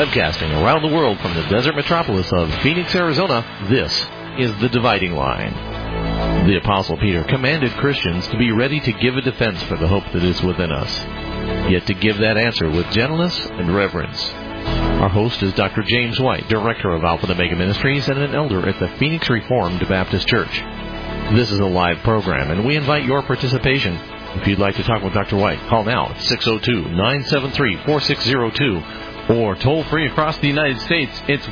Webcasting around the world from the desert metropolis of Phoenix, Arizona, this is The Dividing Line. The Apostle Peter commanded Christians to be ready to give a defense for the hope that is within us, yet to give that answer with gentleness and reverence. Our host is Dr. James White, Director of Alpha and Omega Ministries and an elder at the Phoenix Reformed Baptist Church. This is a live program, and we invite your participation. If you'd like to talk with Dr. White, call now at 602-973-4602. Or toll free across the United States, it's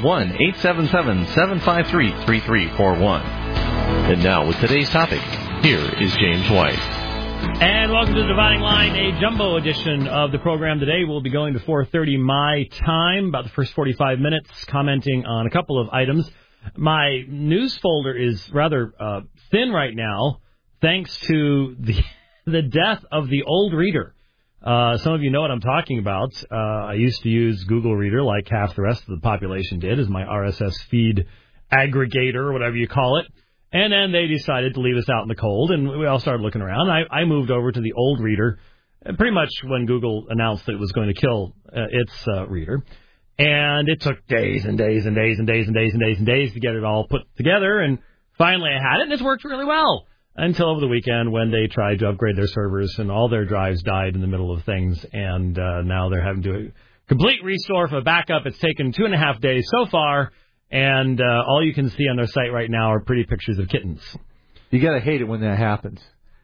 1-877-753-3341. And now, with today's topic, here is James White. And welcome to the Dividing Line, a jumbo edition of the program today. We'll be going to 4:30 my time, about the first 45 minutes, commenting on a couple of items. My news folder is rather thin right now, thanks to the death of the old reader. Some of you know what I'm talking about. I used to use Google Reader like half the rest of the population did as my RSS feed aggregator, or whatever you call it. And then they decided to leave us out in the cold, and we all started looking around. I moved over to the old reader pretty much when Google announced that it was going to kill its reader. And it took days and days and days and days and days and days and days to get it all put together. And finally I had it, and it's worked really well. Until over the weekend when they tried to upgrade their servers and all their drives died in the middle of things. And now they're having to do a complete restore for a backup. It's taken 2.5 days so far. And all you can see on their site right now are pretty pictures of kittens. You got to hate it when that happens.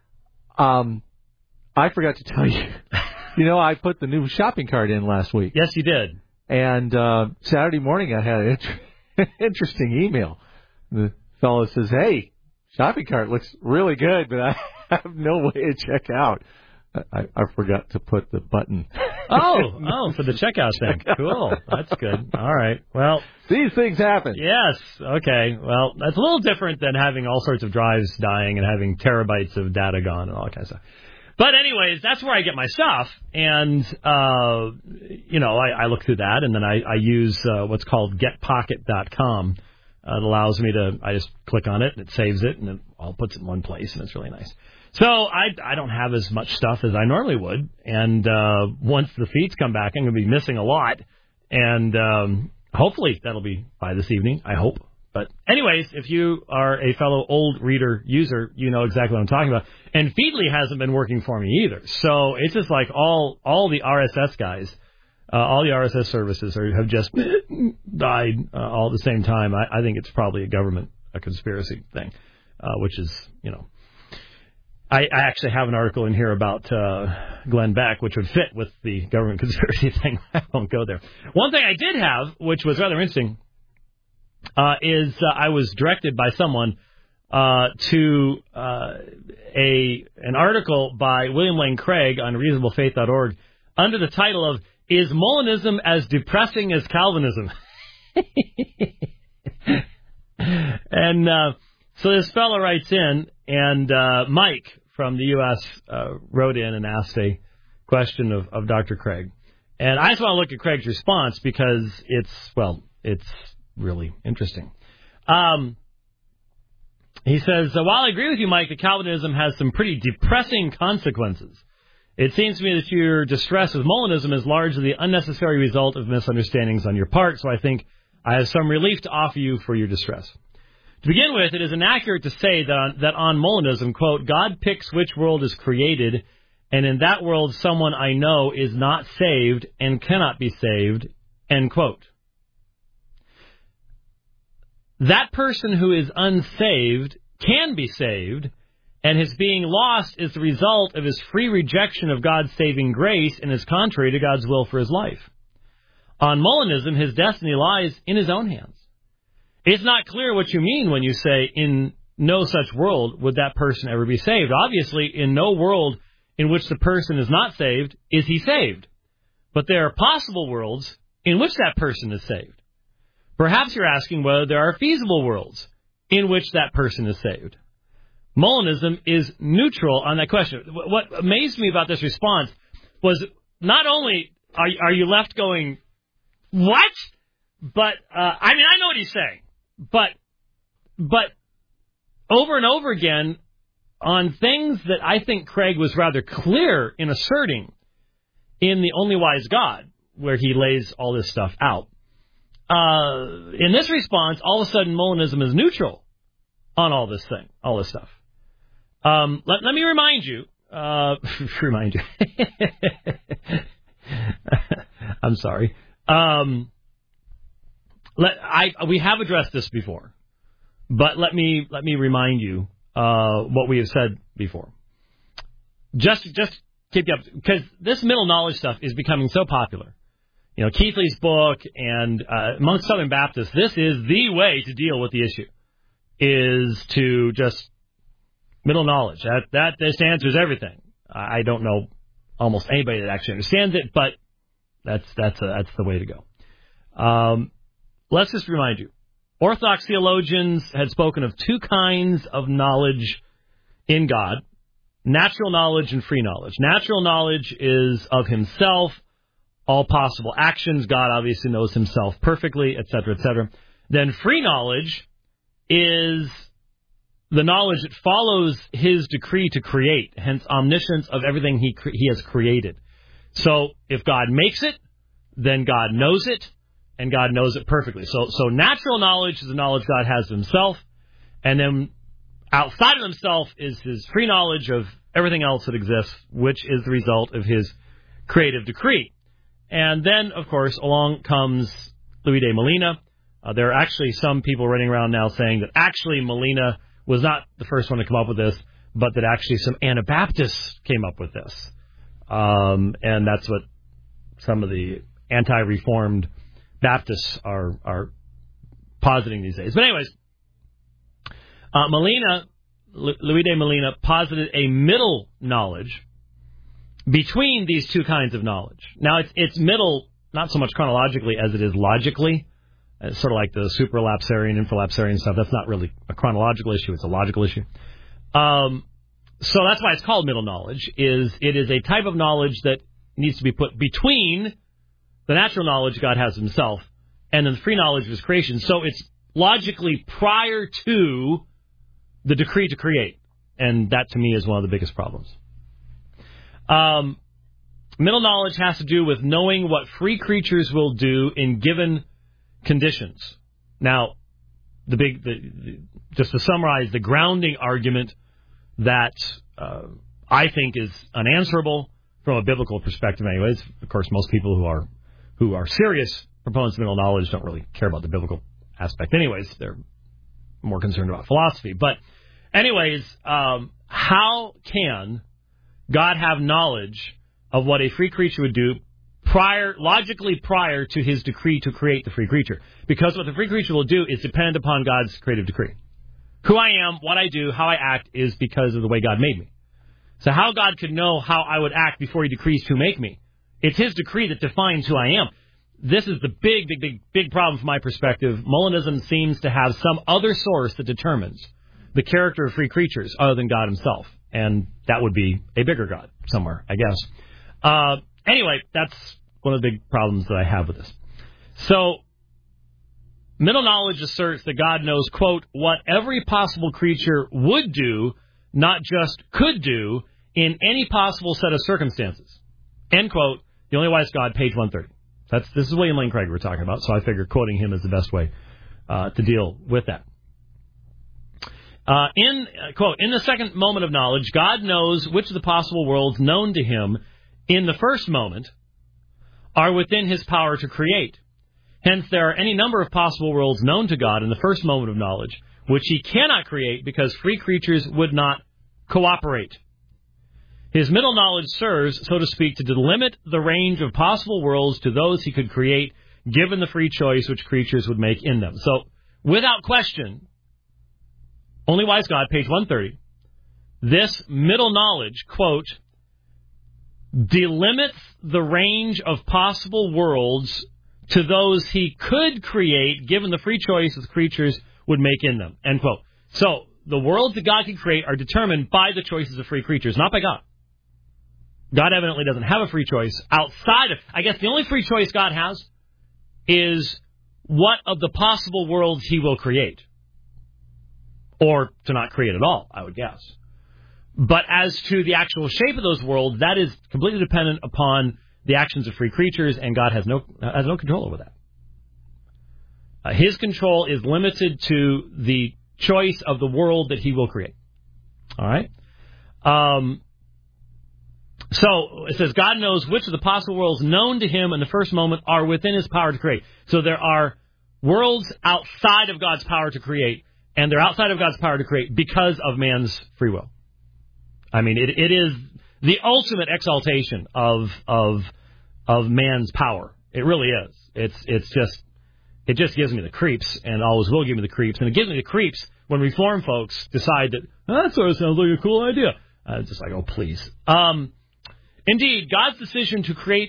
I forgot to tell you. I put the new shopping cart in last week. Yes, you did. And Saturday morning I had an interesting email. The fellow says, hey, shopping cart looks really good, but I have no way to check out. I forgot to put the button. Oh, for the checkout thing. Cool. That's good. All right. Well, these things happen. Yes. Okay. Well, that's a little different than having all sorts of drives dying and having terabytes of data gone and all that kind of stuff. But anyways, that's where I get my stuff. And, I look through that, and then I use what's called getpocket.com. It allows me to, I just click on it, and it saves it, and it all puts it in one place, and it's really nice. So I don't have as much stuff as I normally would, and once the feeds come back, I'm going to be missing a lot, and hopefully that'll be by this evening, I hope. But anyways, if you are a fellow old reader user, you know exactly what I'm talking about. And Feedly hasn't been working for me either, so it's just like all the RSS guys. All the RSS services have just died all at the same time. I think it's probably a conspiracy thing, which is, I actually have an article in here about Glenn Beck, which would fit with the government conspiracy thing. I won't go there. One thing I did have, which was rather interesting, is I was directed by someone to an article by William Lane Craig on reasonablefaith.org under the title of "Is Molinism as Depressing as Calvinism?" And so this fellow writes in, and Mike from the U.S. Wrote in and asked a question of Dr. Craig. And I just want to look at Craig's response because it's really interesting. He says, while I agree with you, Mike, that Calvinism has some pretty depressing consequences, it seems to me that your distress with Molinism is largely the unnecessary result of misunderstandings on your part, so I think I have some relief to offer you for your distress. To begin with, it is inaccurate to say that on Molinism, quote, God picks which world is created, and in that world someone I know is not saved and cannot be saved, end quote. That person who is unsaved can be saved, and his being lost is the result of his free rejection of God's saving grace and is contrary to God's will for his life. On Molinism, his destiny lies in his own hands. It's not clear what you mean when you say, in no such world would that person ever be saved. Obviously, in no world in which the person is not saved is he saved. But there are possible worlds in which that person is saved. Perhaps you're asking whether there are feasible worlds in which that person is saved. Molinism is neutral on that question. What amazed me about this response was not only are you left going, what? But, I know what he's saying. But over and over again on things that I think Craig was rather clear in asserting in The Only Wise God, where he lays all this stuff out. in this response, all of a sudden Molinism is neutral on all this stuff. Let me remind you. I'm sorry. We have addressed this before, but let me remind you what we have said before. Just keep you up, because this middle knowledge stuff is becoming so popular. Keithley's book, and amongst Southern Baptists, this is the way to deal with the issue, is to just middle knowledge. This answers everything. I don't know almost anybody that actually understands it, but that's the way to go. Let's just remind you, Orthodox theologians had spoken of two kinds of knowledge in God: natural knowledge and free knowledge. Natural knowledge is of himself, all possible actions. God obviously knows himself perfectly, etc., etc. Then free knowledge is the knowledge that follows his decree to create, hence omniscience of everything he has created. So if God makes it, then God knows it, and God knows it perfectly. So natural knowledge is the knowledge God has of himself, and then outside of himself is his free knowledge of everything else that exists, which is the result of his creative decree. And then, of course, along comes Louis de Molina. There are actually some people running around now saying that actually Molina was not the first one to come up with this, but that actually some Anabaptists came up with this. And that's what some of the anti-reformed Baptists are positing these days. But anyways, Louis de Molina posited a middle knowledge between these two kinds of knowledge. Now, it's middle, not so much chronologically as it is logically. It's sort of like the supralapsarian, infralapsarian stuff. That's not really a chronological issue. It's a logical issue. So that's why it's called middle knowledge. It is a type of knowledge that needs to be put between the natural knowledge God has himself and then the free knowledge of his creation. So it's logically prior to the decree to create. And that, to me, is one of the biggest problems. Middle knowledge has to do with knowing what free creatures will do in given conditions. Now, just to summarize, the grounding argument that I think is unanswerable from a biblical perspective anyways. Of course, most people who are serious proponents of middle knowledge don't really care about the biblical aspect anyways. They're more concerned about philosophy. But anyways, how can God have knowledge of what a free creature would do logically prior to his decree to create the free creature? Because what the free creature will do is depend upon God's creative decree. Who I am, what I do, how I act is because of the way God made me. So how God could know how I would act before he decrees to make me? It's his decree that defines who I am. This is the big problem from my perspective. Molinism seems to have some other source that determines the character of free creatures other than God himself. And that would be a bigger God somewhere, I guess. Anyway, that's one of the big problems that I have with this. So, middle knowledge asserts that God knows, quote, what every possible creature would do, not just could do, in any possible set of circumstances. End quote. The Only Wise God, page 130. This is William Lane Craig we're talking about, so I figured quoting him is the best way to deal with that. Quote, in the second moment of knowledge, God knows which of the possible worlds known to him in the first moment are within his power to create. Hence, there are any number of possible worlds known to God in the first moment of knowledge, which he cannot create because free creatures would not cooperate. His middle knowledge serves, so to speak, to delimit the range of possible worlds to those he could create, given the free choice which creatures would make in them. So, without question, Only Wise God, page 130, this middle knowledge, quote, delimits the range of possible worlds to those he could create, given the free choice that creatures would make in them, end quote. So, the worlds that God can create are determined by the choices of free creatures, not by God. God evidently doesn't have a free choice outside of... I guess the only free choice God has is what of the possible worlds he will create. Or to not create at all, I would guess. But as to the actual shape of those worlds, that is completely dependent upon the actions of free creatures, and God has no control over that. His control is limited to the choice of the world that he will create. All right? So it says, God knows which of the possible worlds known to him in the first moment are within his power to create. So there are worlds outside of God's power to create, and they're outside of God's power to create because of man's free will. I mean, it is the ultimate exaltation of man's power. It really is. It just gives me the creeps, and always will give me the creeps. And it gives me the creeps when Reform folks decide that, that sort of sounds like a cool idea. Just like, oh, please. Indeed, God's decision to create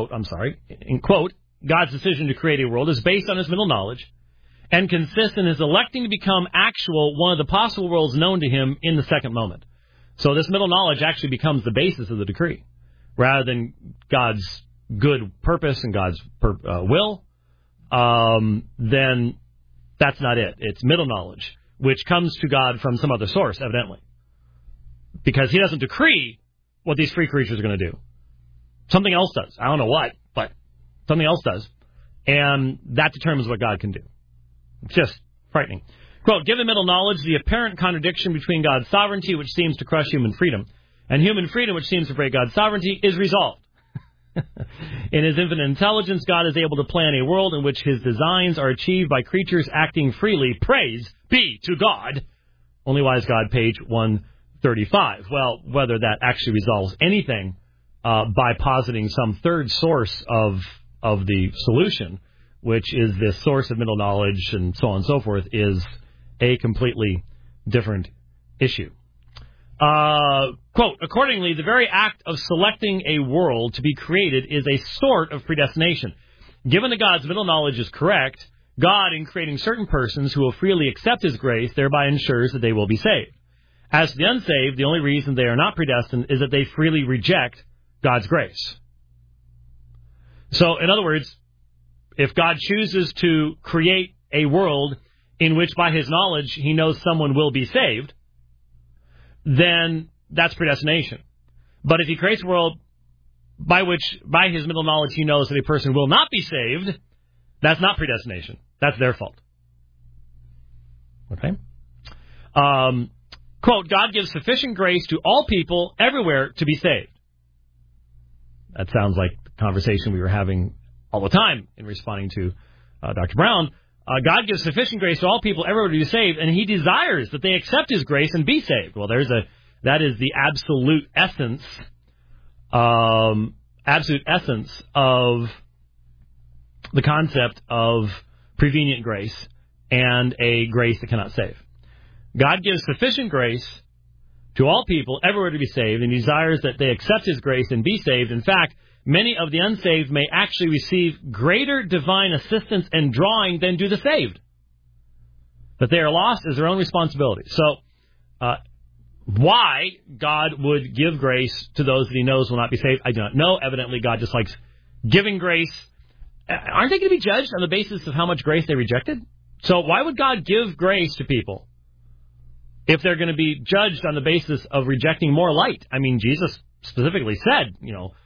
God's decision to create a world is based on his middle knowledge and consists in his electing to become actual one of the possible worlds known to him in the second moment. So this middle knowledge actually becomes the basis of the decree, rather than God's good purpose and God's will. Then that's not it. It's middle knowledge, which comes to God from some other source, evidently. Because he doesn't decree what these free creatures are going to do. Something else does. I don't know what, but something else does. And that determines what God can do. It's just frightening. Quote, given middle knowledge, the apparent contradiction between God's sovereignty, which seems to crush human freedom, and human freedom, which seems to break God's sovereignty, is resolved. In his infinite intelligence, God is able to plan a world in which his designs are achieved by creatures acting freely. Praise be to God. Only Wise God, page 135. Well, whether that actually resolves anything by positing some third source of the solution, which is this source of middle knowledge and so on and so forth, is a completely different issue. Quote, accordingly, the very act of selecting a world to be created is a sort of predestination. Given that God's middle knowledge is correct, God, in creating certain persons who will freely accept his grace, thereby ensures that they will be saved. As to the unsaved, the only reason they are not predestined is that they freely reject God's grace. So, in other words, if God chooses to create a world in which by his knowledge he knows someone will be saved, then that's predestination. But if he creates a world by his middle knowledge he knows that a person will not be saved, that's not predestination. That's their fault. Okay? Quote, God gives sufficient grace to all people everywhere to be saved. That sounds like the conversation we were having all the time in responding to Dr. Brown. God gives sufficient grace to all people everywhere to be saved, and he desires that they accept his grace and be saved. Well, that is the absolute essence of the concept of prevenient grace and a grace that cannot save. God gives sufficient grace to all people everywhere to be saved, and he desires that they accept his grace and be saved. In fact, many of the unsaved may actually receive greater divine assistance and drawing than do the saved. That they are lost is their own responsibility. So, why God would give grace to those that he knows will not be saved, I do not know. Evidently, God just likes giving grace. Aren't they going to be judged on the basis of how much grace they rejected? So why would God give grace to people if they're going to be judged on the basis of rejecting more light? I mean, Jesus specifically said,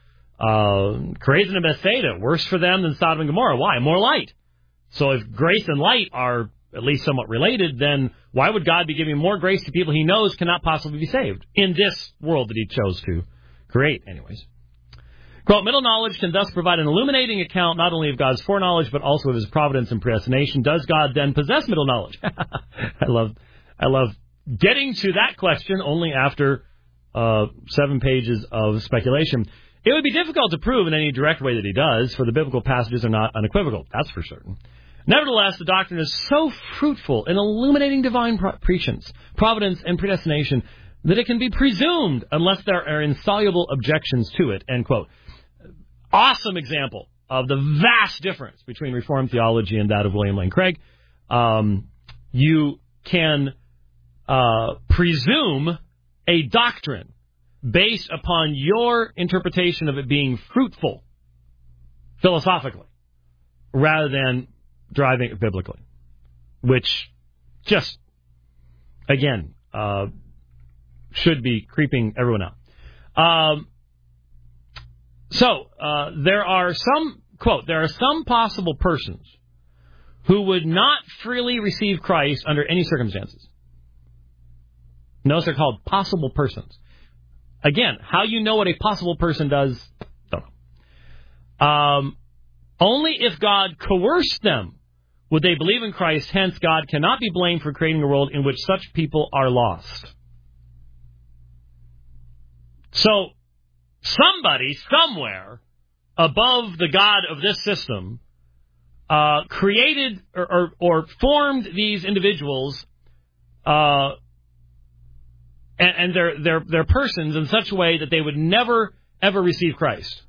Chorazin and Bethsaida, worse for them than Sodom and Gomorrah. Why? More light. So if grace and light are at least somewhat related, then why would God be giving more grace to people he knows cannot possibly be saved in this world that he chose to create? Anyways. Quote, middle knowledge can thus provide an illuminating account not only of God's foreknowledge, but also of his providence and predestination. Does God then possess middle knowledge? I love getting to that question only after 7 pages of speculation. It would be difficult to prove in any direct way that he does, for the biblical passages are not unequivocal. That's for certain. Nevertheless, the doctrine is so fruitful in illuminating divine prescience, providence, and predestination that it can be presumed unless there are insoluble objections to it, end quote. Awesome example of the vast difference between Reformed theology and that of William Lane Craig. You can presume a doctrine based upon your interpretation of it being fruitful philosophically rather than driving it biblically, which just, again, should be creeping everyone out. There are some, quote, there are some possible persons who would not freely receive Christ under any circumstances. Notice they're called possible persons. Again, how you know what a possible person does, don't know. Only if God coerced them would they believe in Christ. Hence, God cannot be blamed for creating a world in which such people are lost. So, somebody, somewhere, above the God of this system, created or formed these individuals and their persons in such a way that they would never, ever receive Christ.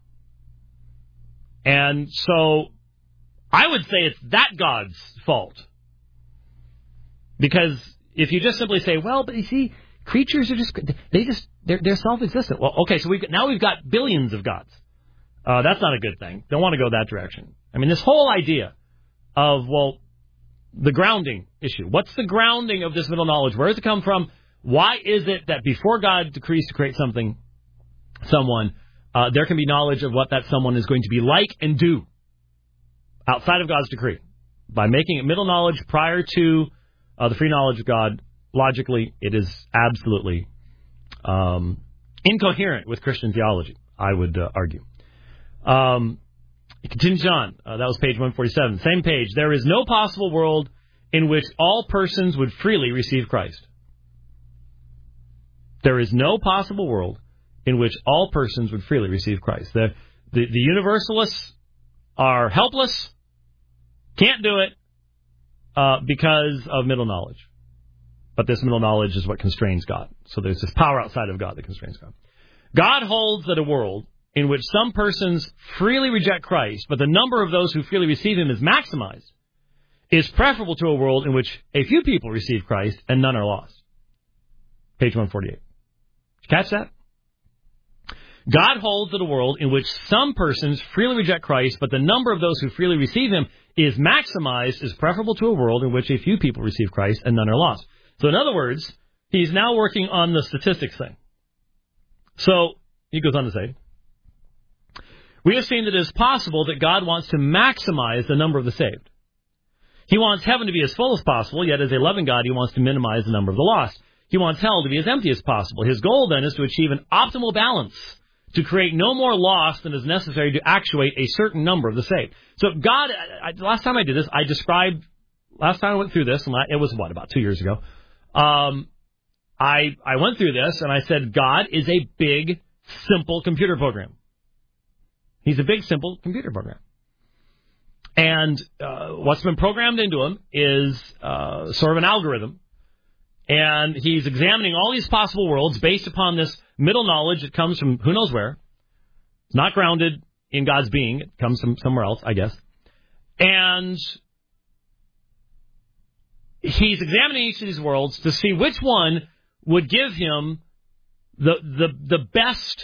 And so, I would say it's that God's fault. Because if you just simply say, well, but you see, creatures are they're self-existent. Well, okay, so we've got billions of gods. That's not a good thing. Don't want to go that direction. I mean, this whole idea of, well, the grounding issue. What's the grounding of this middle knowledge? Where does it come from? Why is it that before God decrees to create someone, there can be knowledge of what that someone is going to be like and do outside of God's decree? By making it middle knowledge prior to the free knowledge of God, logically, it is absolutely incoherent with Christian theology, I would argue. It continues on. That was page 147. Same page. There is no possible world in which all persons would freely receive Christ. There is no possible world in which all persons would freely receive Christ. The universalists are helpless, can't do it because of middle knowledge. But this middle knowledge is what constrains God. So there's this power outside of God that constrains God. God holds that a world in which some persons freely reject Christ, but the number of those who freely receive him is maximized, is preferable to a world in which a few people receive Christ and none are lost. Page 148. Did you catch that? God holds that a world in which some persons freely reject Christ, but the number of those who freely receive him is maximized, is preferable to a world in which a few people receive Christ and none are lost. So in other words, he's now working on the statistics thing. So he goes on to say, we have seen that it is possible that God wants to maximize the number of the saved. He wants heaven to be as full as possible, yet as a loving God, he wants to minimize the number of the lost. He wants hell to be as empty as possible. His goal, then, is to achieve an optimal balance, to create no more loss than is necessary to actuate a certain number of the saved. So God, last time I did this, last time I went through this, and it was, about 2 years ago, I went through this, and I said, God is a big, simple computer program. He's a big, simple computer program. And what's been programmed into him is sort of an algorithm. And he's examining all these possible worlds based upon this middle knowledge that comes from who knows where. It's not grounded in God's being. It comes from somewhere else, I guess. And he's examining each of these worlds to see which one would give him the best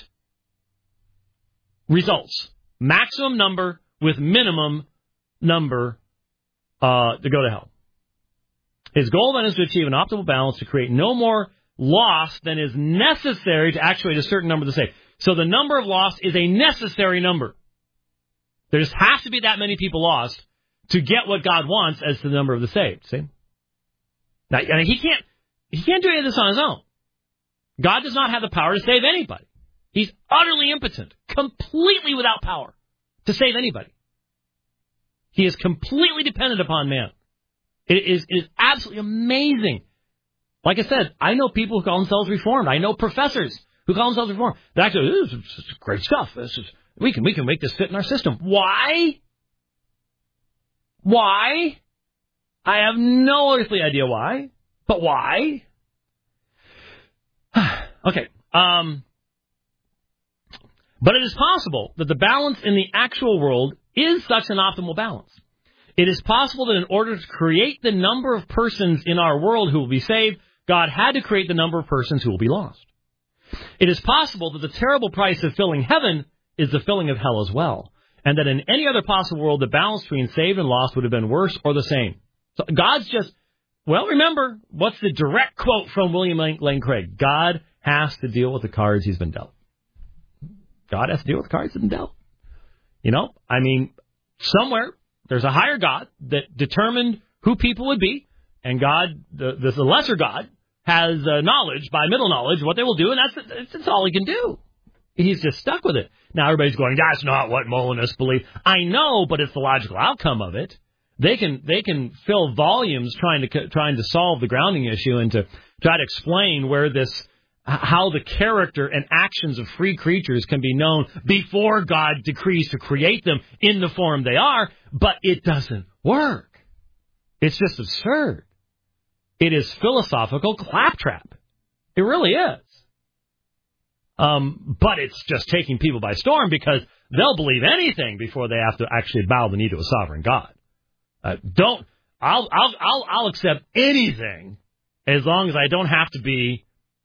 results. Maximum number with minimum number to go to hell. His goal then is to achieve an optimal balance to create no more loss than is necessary to actuate a certain number of the saved. So the number of lost is a necessary number. There just has to be that many people lost to get what God wants as the number of the saved. See? Now, he can't do any of this on his own. God does not have the power to save anybody. He's utterly impotent, completely without power to save anybody. He is completely dependent upon man. It is absolutely amazing. Like I said, I know people who call themselves Reformed. I know professors who call themselves Reformed. They actually, this is great stuff. We can make this fit in our system. Why? Why? I have no earthly idea why. But why? Okay. But it is possible that the balance in the actual world is such an optimal balance. It is possible that in order to create the number of persons in our world who will be saved, God had to create the number of persons who will be lost. It is possible that the terrible price of filling heaven is the filling of hell as well, and that in any other possible world, the balance between saved and lost would have been worse or the same. So God's just, remember, what's the direct quote from William Lane Craig? God has to deal with the cards he's been dealt. God has to deal with the cards he's been dealt. Somewhere, There's a higher God that determined who people would be, and God, the lesser God, has knowledge, by middle knowledge, what they will do, and that's all he can do. He's just stuck with it. Now everybody's going, that's not what Molinists believe. I know, but it's the logical outcome of it. They can fill volumes trying to solve the grounding issue and to try to explain how the character and actions of free creatures can be known before God decrees to create them in the form they are, but it doesn't work. It's just absurd. It is philosophical claptrap. It really is. But it's just taking people by storm because they'll believe anything before they have to actually bow the knee to a sovereign God. I'll accept anything as long as I don't have to be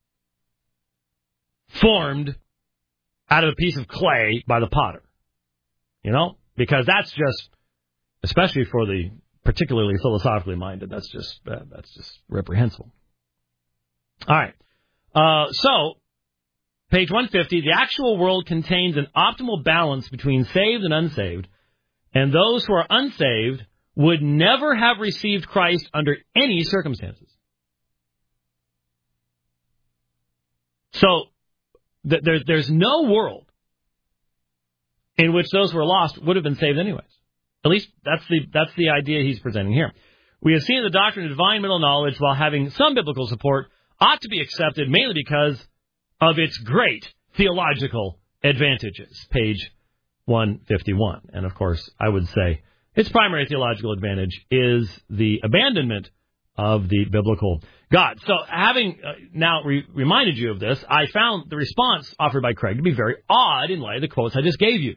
formed out of a piece of clay by the potter. You know? Because that's just, especially for the particularly philosophically minded, that's just reprehensible. All right. So, page 150, the actual world contains an optimal balance between saved and unsaved, and those who are unsaved would never have received Christ under any circumstances. So, there's no world in which those who are lost would have been saved anyways. At least that's the idea he's presenting here. We have seen the doctrine of divine middle knowledge, while having some biblical support, ought to be accepted mainly because of its great theological advantages. Page 151. And of course, I would say its primary theological advantage is the abandonment of the biblical God. So having now reminded you of this, I found the response offered by Craig to be very odd in light of the quotes I just gave you.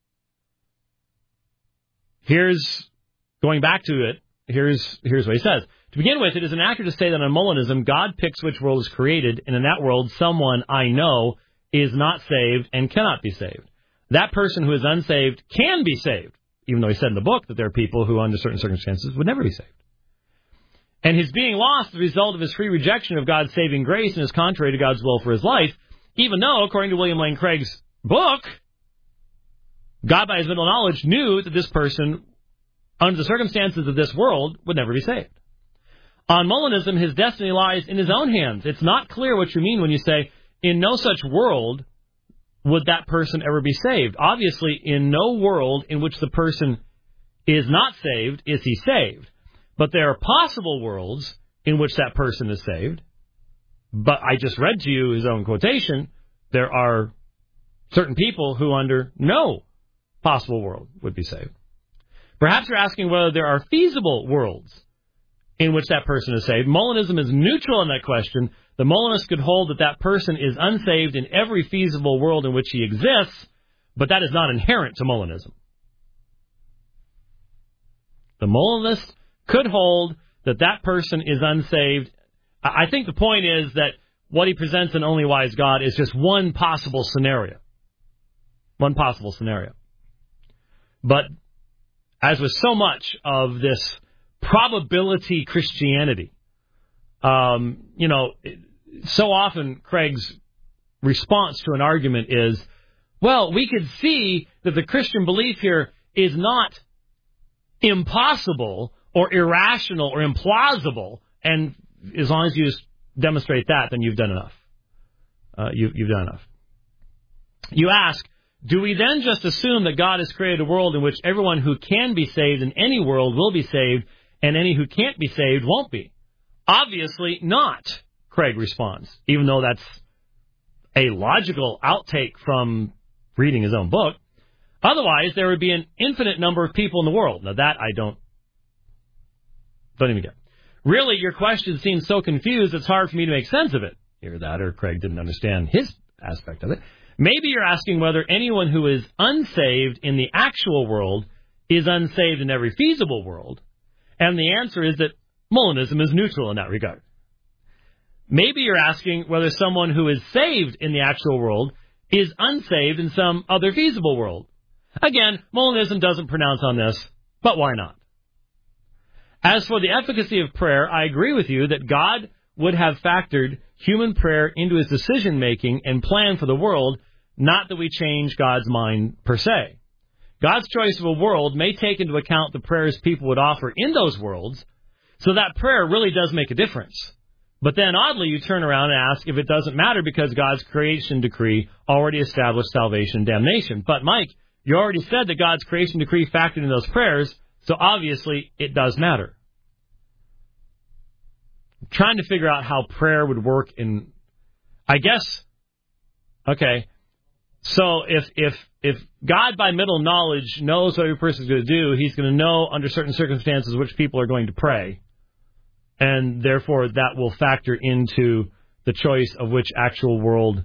Going back to it, here's what he says. To begin with, it is inaccurate to say that in Molinism, God picks which world is created, and in that world, someone I know is not saved and cannot be saved. That person who is unsaved can be saved, even though he said in the book that there are people who, under certain circumstances, would never be saved. And his being lost is the result of his free rejection of God's saving grace and is contrary to God's will for his life, even though, according to William Lane Craig's book, God, by his middle knowledge, knew that this person, under the circumstances of this world, would never be saved. On Molinism, his destiny lies in his own hands. It's not clear what you mean when you say, in no such world would that person ever be saved. Obviously, in no world in which the person is not saved is he saved. But there are possible worlds in which that person is saved. But I just read to you his own quotation. There are certain people who under no possible world would be saved. Perhaps you're asking whether there are feasible worlds in which that person is saved. Molinism is neutral in that question. The Molinist could hold that that person is unsaved in every feasible world in which he exists, but that is not inherent to Molinism. The Molinist could hold that that person is unsaved. I think the point is that what he presents in Only Wise God is just one possible scenario. One possible scenario. But as with so much of this probability Christianity, so often Craig's response to an argument is, well, we could see that the Christian belief here is not impossible or irrational or implausible, and as long as you demonstrate that, then you've done enough. You've done enough. You ask, do we then just assume that God has created a world in which everyone who can be saved in any world will be saved, and any who can't be saved won't be? Obviously not, Craig responds, even though that's a logical outtake from reading his own book. Otherwise, there would be an infinite number of people in the world. Now, that I don't even get. Really, your question seems so confused, it's hard for me to make sense of it. Either that or Craig didn't understand his aspect of it. Maybe you're asking whether anyone who is unsaved in the actual world is unsaved in every feasible world. And the answer is that Molinism is neutral in that regard. Maybe you're asking whether someone who is saved in the actual world is unsaved in some other feasible world. Again, Molinism doesn't pronounce on this, but why not? As for the efficacy of prayer, I agree with you that God would have factored human prayer into his decision-making and plan for the world, not that we change God's mind per se. God's choice of a world may take into account the prayers people would offer in those worlds, so that prayer really does make a difference. But then, oddly, you turn around and ask if it doesn't matter because God's creation decree already established salvation and damnation. But, Mike, you already said that God's creation decree factored in those prayers, so obviously it does matter. I'm trying to figure out how prayer would work in, I guess, okay, so if God by middle knowledge knows what every person is going to do, he's going to know under certain circumstances which people are going to pray. And therefore that will factor into the choice of which actual world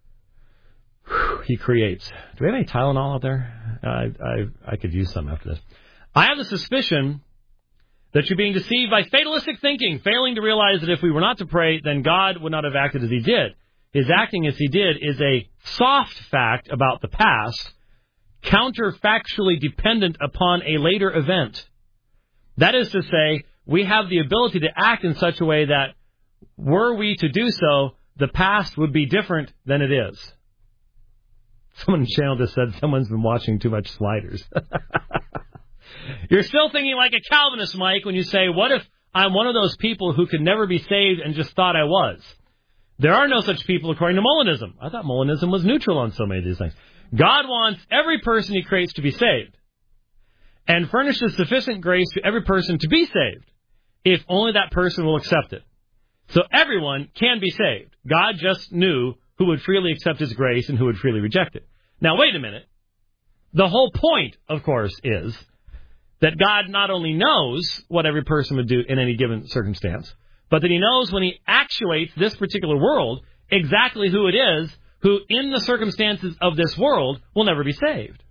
he creates. Do we have any Tylenol out there? I could use some after this. I have the suspicion that you're being deceived by fatalistic thinking, failing to realize that if we were not to pray, then God would not have acted as he did. His acting as he did is a soft fact about the past, counterfactually dependent upon a later event. That is to say, we have the ability to act in such a way that, were we to do so, the past would be different than it is. Someone in the channel just said someone's been watching too much Sliders. You're still thinking like a Calvinist, Mike, when you say, what if I'm one of those people who could never be saved and just thought I was? There are no such people according to Molinism. I thought Molinism was neutral on so many of these things. God wants every person he creates to be saved and furnishes sufficient grace to every person to be saved if only that person will accept it. So everyone can be saved. God just knew who would freely accept his grace and who would freely reject it. Now, wait a minute. The whole point, of course, is that God not only knows what every person would do in any given circumstance, but that he knows when he actuates this particular world exactly who it is who, in the circumstances of this world, will never be saved.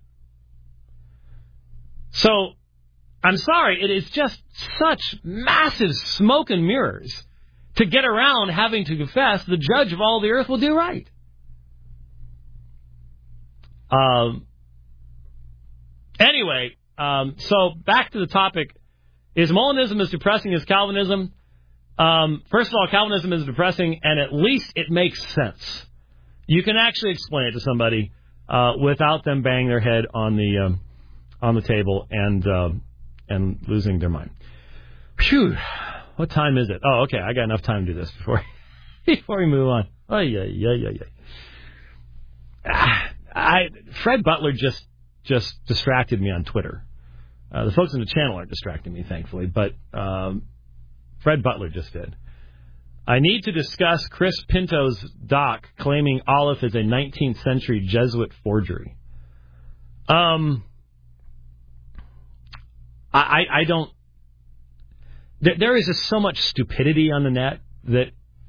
So, I'm sorry, it is just such massive smoke and mirrors to get around having to confess the judge of all the earth will do right. Anyway, so back to the topic. Is Molinism as depressing as Calvinism? First of all, Calvinism is depressing, and at least it makes sense. You can actually explain it to somebody without them banging their head on the table and losing their mind. Phew. What time is it? Oh, okay. I got enough time to do this before we move on. Oh, yeah. Fred Butler just distracted me on Twitter. The folks in the channel aren't distracting me, thankfully, but Fred Butler just did. I need to discuss Chris Pinto's doc claiming Aleph is a 19th century Jesuit forgery. I don't. There is just so much stupidity on the net that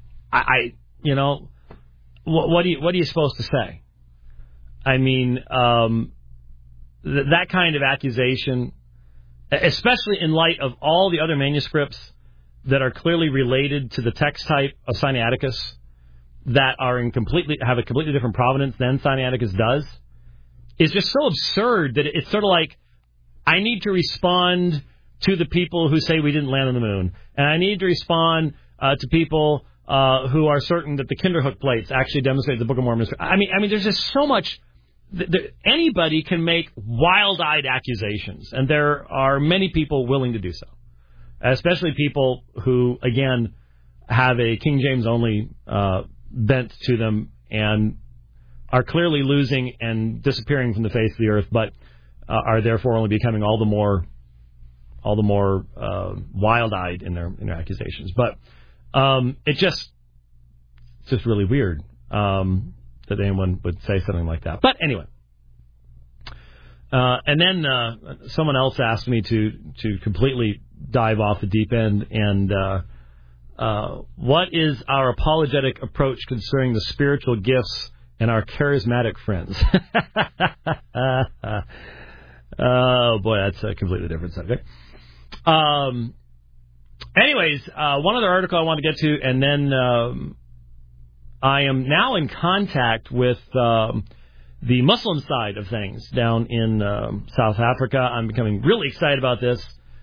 what are you supposed to say? I mean, that kind of accusation, especially in light of all the other manuscripts that are clearly related to the text type of Sinaiticus that are have a completely different provenance than Sinaiticus does, is just so absurd that it's sort of like, I need to respond to the people who say we didn't land on the moon, and I need to respond to people who are certain that the Kinderhook plates actually demonstrate the Book of Mormon. I mean, there's just so much. Anybody can make wild-eyed accusations, and there are many people willing to do so, especially people who, again, have a King James-only bent to them and are clearly losing and disappearing from the face of the earth, but are therefore only becoming all the more wild-eyed in their accusations. But it's just really weird that anyone would say something like that. But anyway, and then someone else asked me to completely dive off the deep end. And what is our apologetic approach concerning the spiritual gifts and our charismatic friends? Oh boy, that's a completely different subject. Anyways, one other article I want to get to, and then I am now in contact with the Muslim side of things down in South Africa. I'm becoming really excited about this.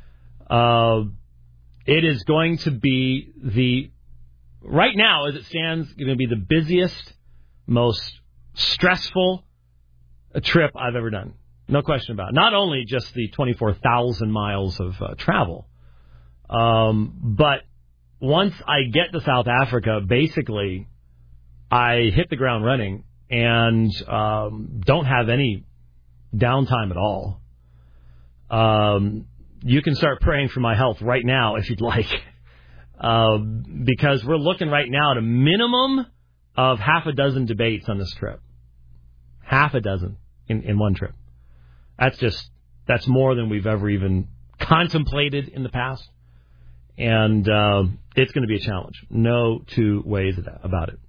It is going to be right now, as it stands, going to be the busiest, most stressful trip I've ever done. No question about it. Not only just the 24,000 miles of travel, but once I get to South Africa, basically, I hit the ground running and don't have any downtime at all. You can start praying for my health right now if you'd like, because we're looking right now at a minimum of half a dozen debates on this trip. Half a dozen in one trip. That's more than we've ever even contemplated in the past. And it's going to be a challenge. No two ways about it.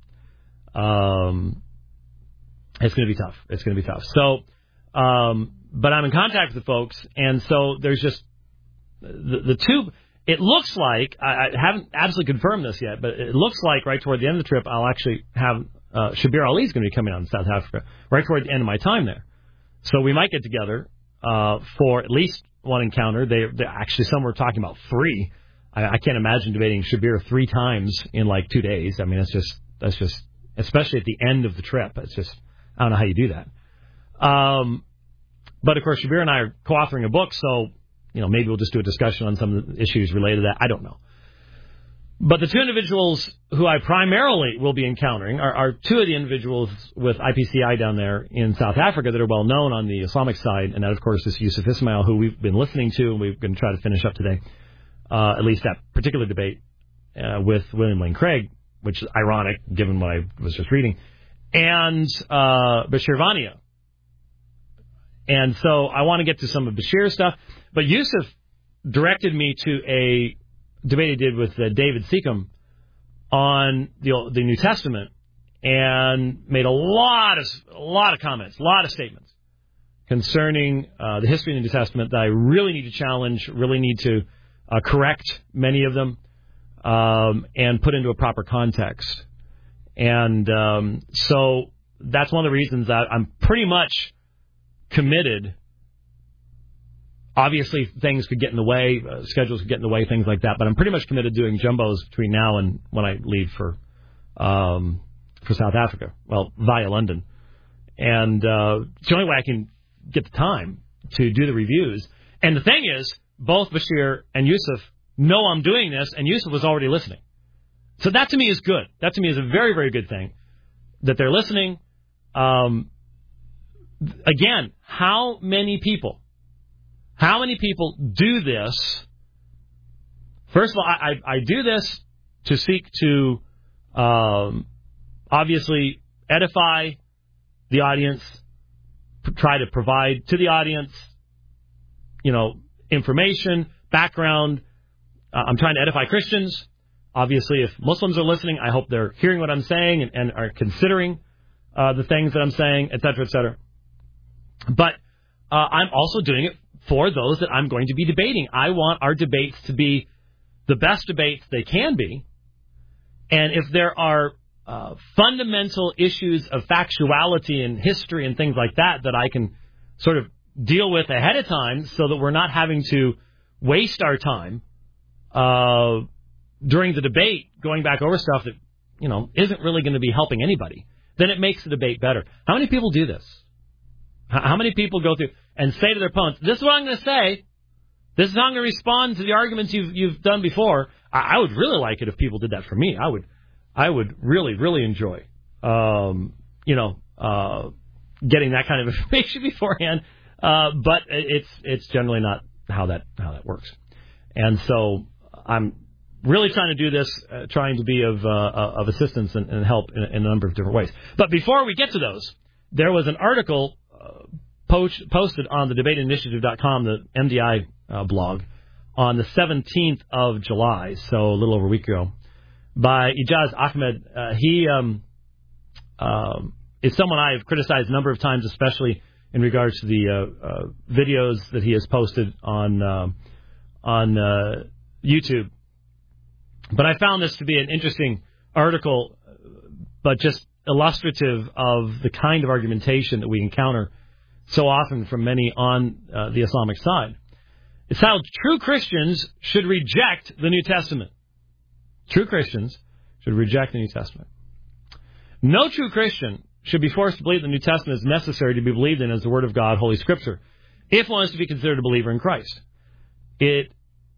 It's going to be tough. It's going to be tough. So, but I'm in contact with the folks, and so there's just the two. It looks like, I haven't absolutely confirmed this yet, but it looks like right toward the end of the trip, I'll actually have Shabir Ali is going to be coming on to South Africa right toward the end of my time there. So we might get together for at least one encounter. They actually, some were talking about 3. I can't imagine debating Shabir 3 times in like 2 days. I mean, that's just, especially at the end of the trip. It's just, I don't know how you do that. But of course, Shabir and I are co-authoring a book, so, maybe we'll just do a discussion on some of the issues related to that. I don't know. But the 2 individuals who I primarily will be encountering are 2 of the individuals with IPCI down there in South Africa that are well known on the Islamic side, and that, of course, is Yusuf Ismail, who we've been listening to, and we're going to try to finish up today. At least that particular debate with William Lane Craig, which is ironic given what I was just reading, and Bashir Vania. And so I want to get to some of Bashir's stuff, but Yusuf directed me to a debate he did with David Seacom on the New Testament and made a lot of comments, a lot of statements concerning the history of the New Testament that I really need to challenge, really need to correct many of them, and put into a proper context. And so that's one of the reasons that I'm pretty much committed. Obviously, things could get in the way, schedules could get in the way, things like that, but I'm pretty much committed to doing jumbos between now and when I leave for South Africa, well, via London. And it's the only way I can get the time to do the reviews. And the thing is, both Bashir and Yusuf know I'm doing this, and Yusuf was already listening. So that to me is good. That to me is a very, very good thing, that they're listening. Again, how many people do this? First of all, I do this to seek to obviously edify the audience, try to provide to the audience, information, background. I'm trying to edify Christians. Obviously, if Muslims are listening, I hope they're hearing what I'm saying and are considering the things that I'm saying, et cetera, et cetera. But I'm also doing it for those that I'm going to be debating. I want our debates to be the best debates they can be. And if there are fundamental issues of factuality and history and things like that I can sort of deal with ahead of time so that we're not having to waste our time during the debate going back over stuff that, isn't really going to be helping anybody, then it makes the debate better. How many people do this? How many people go through and say to their opponents, this is what I'm going to say, this is how I'm going to respond to the arguments you've done before? I would really like it if people did that for me. I would really, really enjoy, getting that kind of information beforehand. But it's generally not how that works. And so I'm really trying to do this, trying to be of assistance and help in a number of different ways. But before we get to those, there was an article posted on the debateinitiative.com, the MDI blog, on the 17th of July, so a little over a week ago, by Ijaz Ahmed. He is someone I have criticized a number of times, especially in regards to the videos that he has posted on YouTube. But I found this to be an interesting article, but just illustrative of the kind of argumentation that we encounter so often from many on the Islamic side. It's titled, True Christians Should Reject the New Testament. True Christians should reject the New Testament. No true Christian should be forced to believe the New Testament is necessary to be believed in as the Word of God, Holy Scripture. if one is to be considered a believer in Christ. It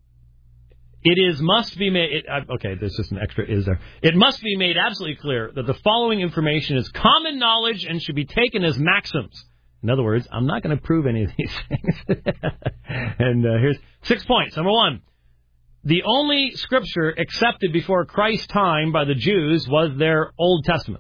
must be made, okay, there's just an extra is there. It must be made absolutely clear that the following information is common knowledge and should be taken as maxims. In other words, I'm not going to prove any of these things. And here's 6 points. Number 1, the only scripture accepted before Christ's time by the Jews was their Old Testament.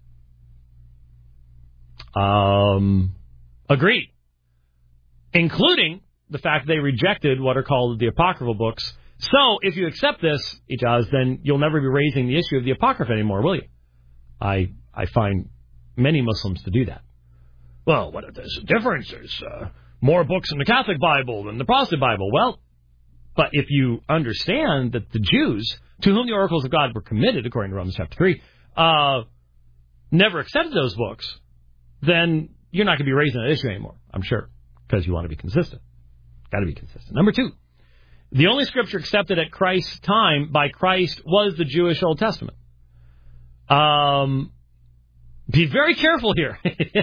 Agreed. Including the fact they rejected what are called the apocryphal books. So, if you accept this, Ijaz, then you'll never be raising the issue of the Apocrypha anymore, will you? I find many Muslims to do that. Well, there's a difference. There's more books in the Catholic Bible than the Protestant Bible. Well, but if you understand that the Jews, to whom the oracles of God were committed, according to Romans chapter 3, never accepted those books, then you're not going to be raising that issue anymore, I'm sure, because you want to be consistent. Got to be consistent. Number 2. The only scripture accepted at Christ's time by Christ was the Jewish Old Testament. Be very careful here.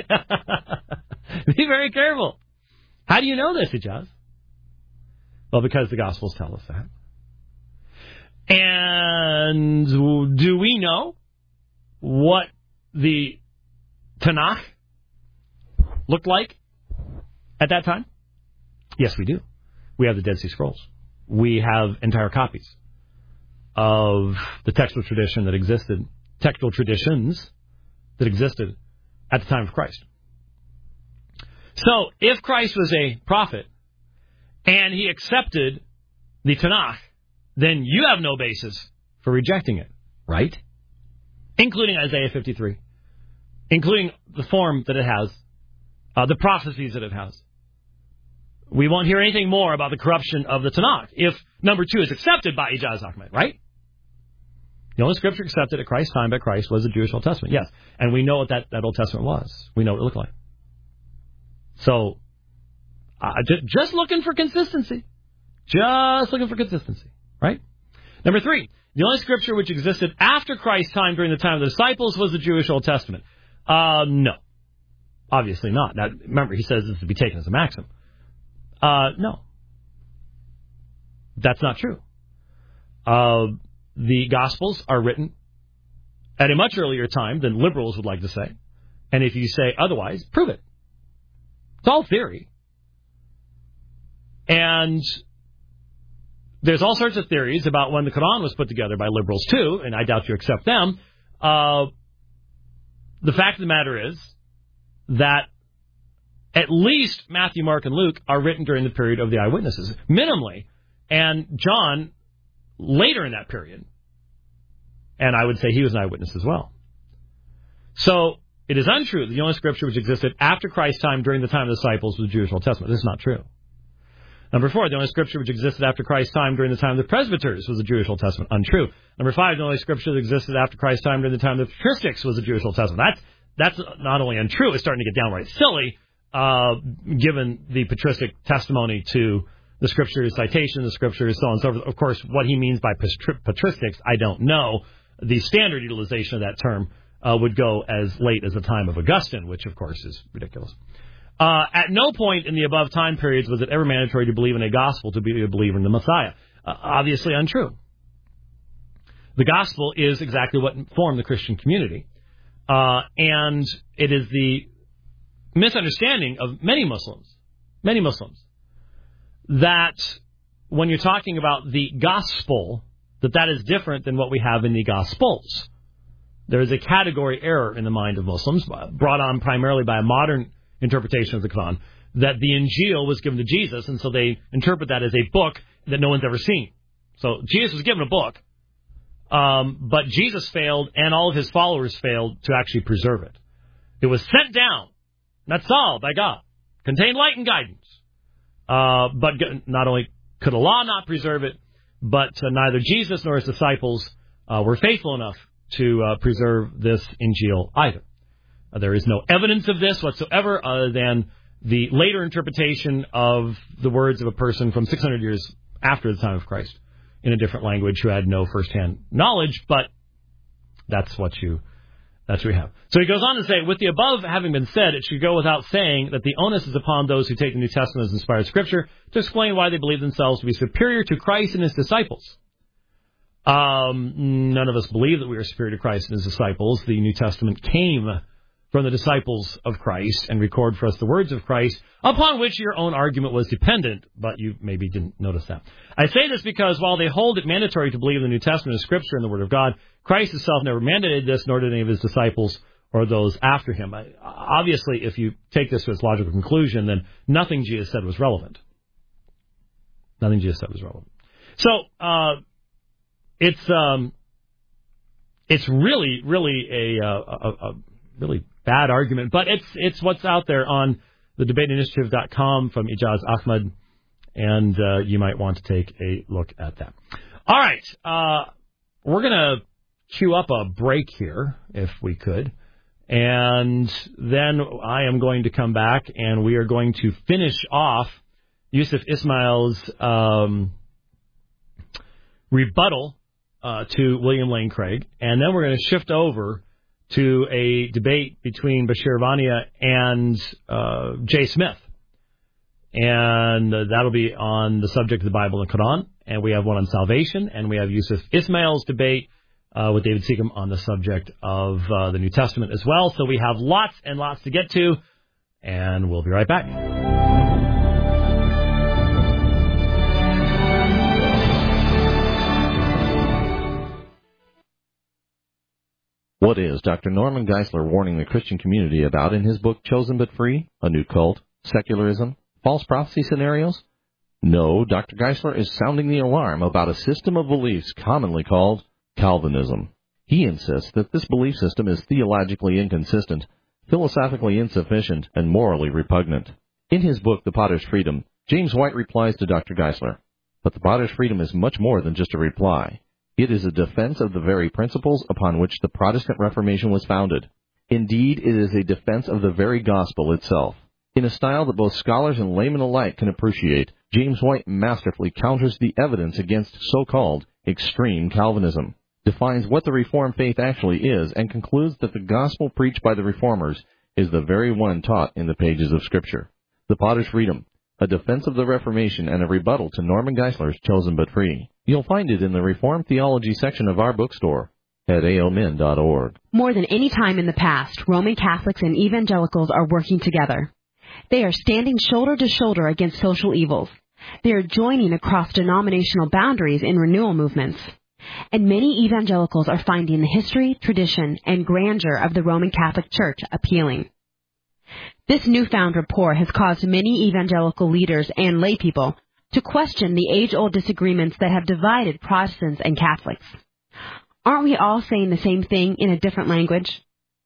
Be very careful. How do you know this, Ijaz? Well, because the Gospels tell us that. And do we know what the Tanakh looked like at that time? Yes, we do. We have the Dead Sea Scrolls. We have entire copies of the textual tradition that existed, textual traditions that existed at the time of Christ. So, if Christ was a prophet and he accepted the Tanakh, then you have no basis for rejecting it, right? Including Isaiah 53, including the form that it has, the prophecies that it has. We won't hear anything more about the corruption of the Tanakh if number 2 is accepted by Ijaz Ahmed, right? The only scripture accepted at Christ's time by Christ was the Jewish Old Testament, yes. And we know what that Old Testament was. We know what it looked like. So, just looking for consistency. Just looking for consistency, right? Number 3, the only scripture which existed after Christ's time during the time of the disciples was the Jewish Old Testament. No. Obviously not. Now, remember, he says this is to be taken as a maxim. No. That's not true. The Gospels are written at a much earlier time than liberals would like to say. And if you say otherwise, prove it. It's all theory. And there's all sorts of theories about when the Quran was put together by liberals too, and I doubt you accept them. The fact of the matter is that at least Matthew, Mark, and Luke are written during the period of the eyewitnesses, minimally, and John later in that period. And I would say he was an eyewitness as well. So it is untrue that the only scripture which existed after Christ's time during the time of the disciples was the Jewish Old Testament. This is not true. Number 4, the only scripture which existed after Christ's time during the time of the presbyters was the Jewish Old Testament. Untrue. Number 5, the only scripture that existed after Christ's time during the time of the patristics was the Jewish Old Testament. That's not only untrue, it's starting to get downright silly, given the patristic testimony to the scriptures, citation, the scriptures, so on and so forth. Of course, what he means by patristics, I don't know. The standard utilization of that term would go as late as the time of Augustine, which, of course, is ridiculous. At no point in the above time periods was it ever mandatory to believe in a gospel to be a believer in the Messiah. Obviously untrue. The gospel is exactly what formed the Christian community. And it is the misunderstanding of many Muslims, that when you're talking about the gospel, that is different than what we have in the Gospels. There is a category error in the mind of Muslims, brought on primarily by a modern interpretation of the Quran, that the Injil was given to Jesus, and so they interpret that as a book that no one's ever seen. So Jesus was given a book, but Jesus failed, and all of his followers failed to actually preserve it. It was sent down, that's all, by God, contained light and guidance. But not only could Allah not preserve it, but neither Jesus nor his disciples were faithful enough to preserve this Injil either. There is no evidence of this whatsoever other than the later interpretation of the words of a person from 600 years after the time of Christ in a different language who had no first-hand knowledge, but that's what you That's what we have. So he goes on to say, with the above having been said, it should go without saying that the onus is upon those who take the New Testament as inspired Scripture to explain why they believe themselves to be superior to Christ and his disciples. None of us believe that we are superior to Christ and his disciples. The New Testament came from the disciples of Christ and record for us the words of Christ, upon which your own argument was dependent, but you maybe didn't notice that. I say this because while they hold it mandatory to believe the New Testament as Scripture and the Word of God, Christ himself never mandated this, nor did any of his disciples or those after him. Obviously, if you take this to its logical conclusion, then nothing Jesus said was relevant. Nothing Jesus said was relevant. So, it's really a really bad argument, but it's what's out there on the debateinitiative.com from Ijaz Ahmed, and you might want to take a look at that. All right, we're going to queue up a break here, if we could, and then I am going to come back, and we are going to finish off Yusuf Ismail's rebuttal to William Lane Craig, and then we're going to shift over to a debate between Bashir Vania and Jay Smith. And that'll be on the subject of the Bible and Quran. And we have one on salvation. And we have Yusuf Ismail's debate with David Seacom on the subject of the New Testament as well. So we have lots and lots to get to. And we'll be right back. What is Dr. Norman Geisler warning the Christian community about in his book Chosen But Free? A New Cult, Secularism, False Prophecy Scenarios? No, Dr. Geisler is sounding the alarm about a system of beliefs commonly called Calvinism. He insists that this belief system is theologically inconsistent, philosophically insufficient, and morally repugnant. In his book The Potter's Freedom, James White replies to Dr. Geisler, but the Potter's Freedom is much more than just a reply. It is a defense of the very principles upon which the Protestant Reformation was founded. Indeed, it is a defense of the very gospel itself. In a style that both scholars and laymen alike can appreciate, James White masterfully counters the evidence against so-called extreme Calvinism, defines what the Reformed faith actually is, and concludes that the gospel preached by the Reformers is the very one taught in the pages of Scripture. The Potter's Freedom, a defense of the Reformation and a rebuttal to Norman Geisler's Chosen But Free. You'll find it in the Reformed Theology section of our bookstore at aomin.org. More than any time in the past, Roman Catholics and evangelicals are working together. They are standing shoulder to shoulder against social evils. They are joining across denominational boundaries in renewal movements. And many evangelicals are finding the history, tradition, and grandeur of the Roman Catholic Church appealing. This newfound rapport has caused many evangelical leaders and laypeople to question the age-old disagreements that have divided Protestants and Catholics. Aren't we all saying the same thing in a different language?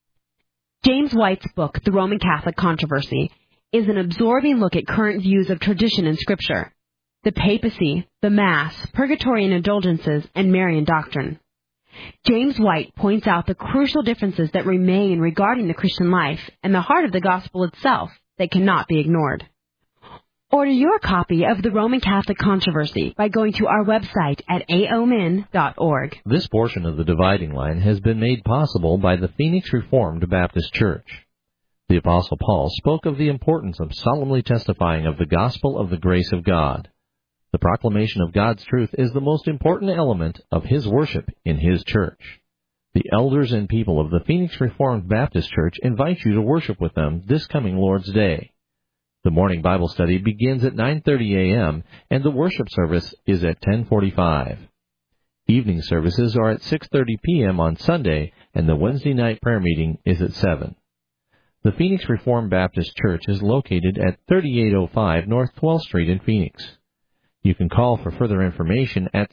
James White's book, The Roman Catholic Controversy, is an absorbing look at current views of tradition and Scripture, the papacy, the Mass, purgatory and indulgences, and Marian doctrine. James White points out the crucial differences that remain regarding the Christian life and the heart of the gospel itself that cannot be ignored. Order your copy of The Roman Catholic Controversy by going to our website at aomin.org. This portion of the Dividing Line has been made possible by the Phoenix Reformed Baptist Church. The Apostle Paul spoke of the importance of solemnly testifying of the gospel of the grace of God. The proclamation of God's truth is the most important element of his worship in his church. The elders and people of the Phoenix Reformed Baptist Church invite you to worship with them this coming Lord's Day. The morning Bible study begins at 9:30 a.m., and the worship service is at 10:45. Evening services are at 6:30 p.m. on Sunday, and the Wednesday night prayer meeting is at 7. The Phoenix Reformed Baptist Church is located at 3805 North 12th Street in Phoenix. You can call for further information at